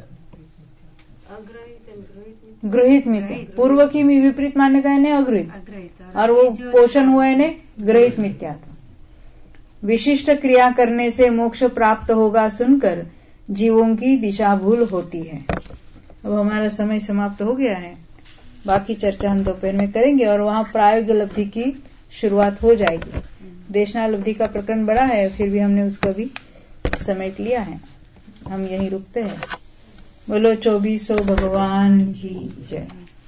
Speaker 1: गृहित मिथ्या, पूर्व की विपरीत मान्यता है अगृहित, और वो पोषण हुआ है गृहित मिथ्या। विशिष्ट क्रिया करने से मोक्ष प्राप्त होगा सुनकर जीवों की दिशा भूल होती है। अब हमारा समय समाप्त हो गया है, बाकी चर्चा हम दोपहर में करेंगे और वहां प्रायोगिक लब्धि की शुरुआत हो जाएगी। देशना लब्धि का प्रकरण बड़ा है, फिर भी हमने उसको भी समेट लिया है। हम यहीं रुकते हैं। बोलो चौबीसों भगवान की जय।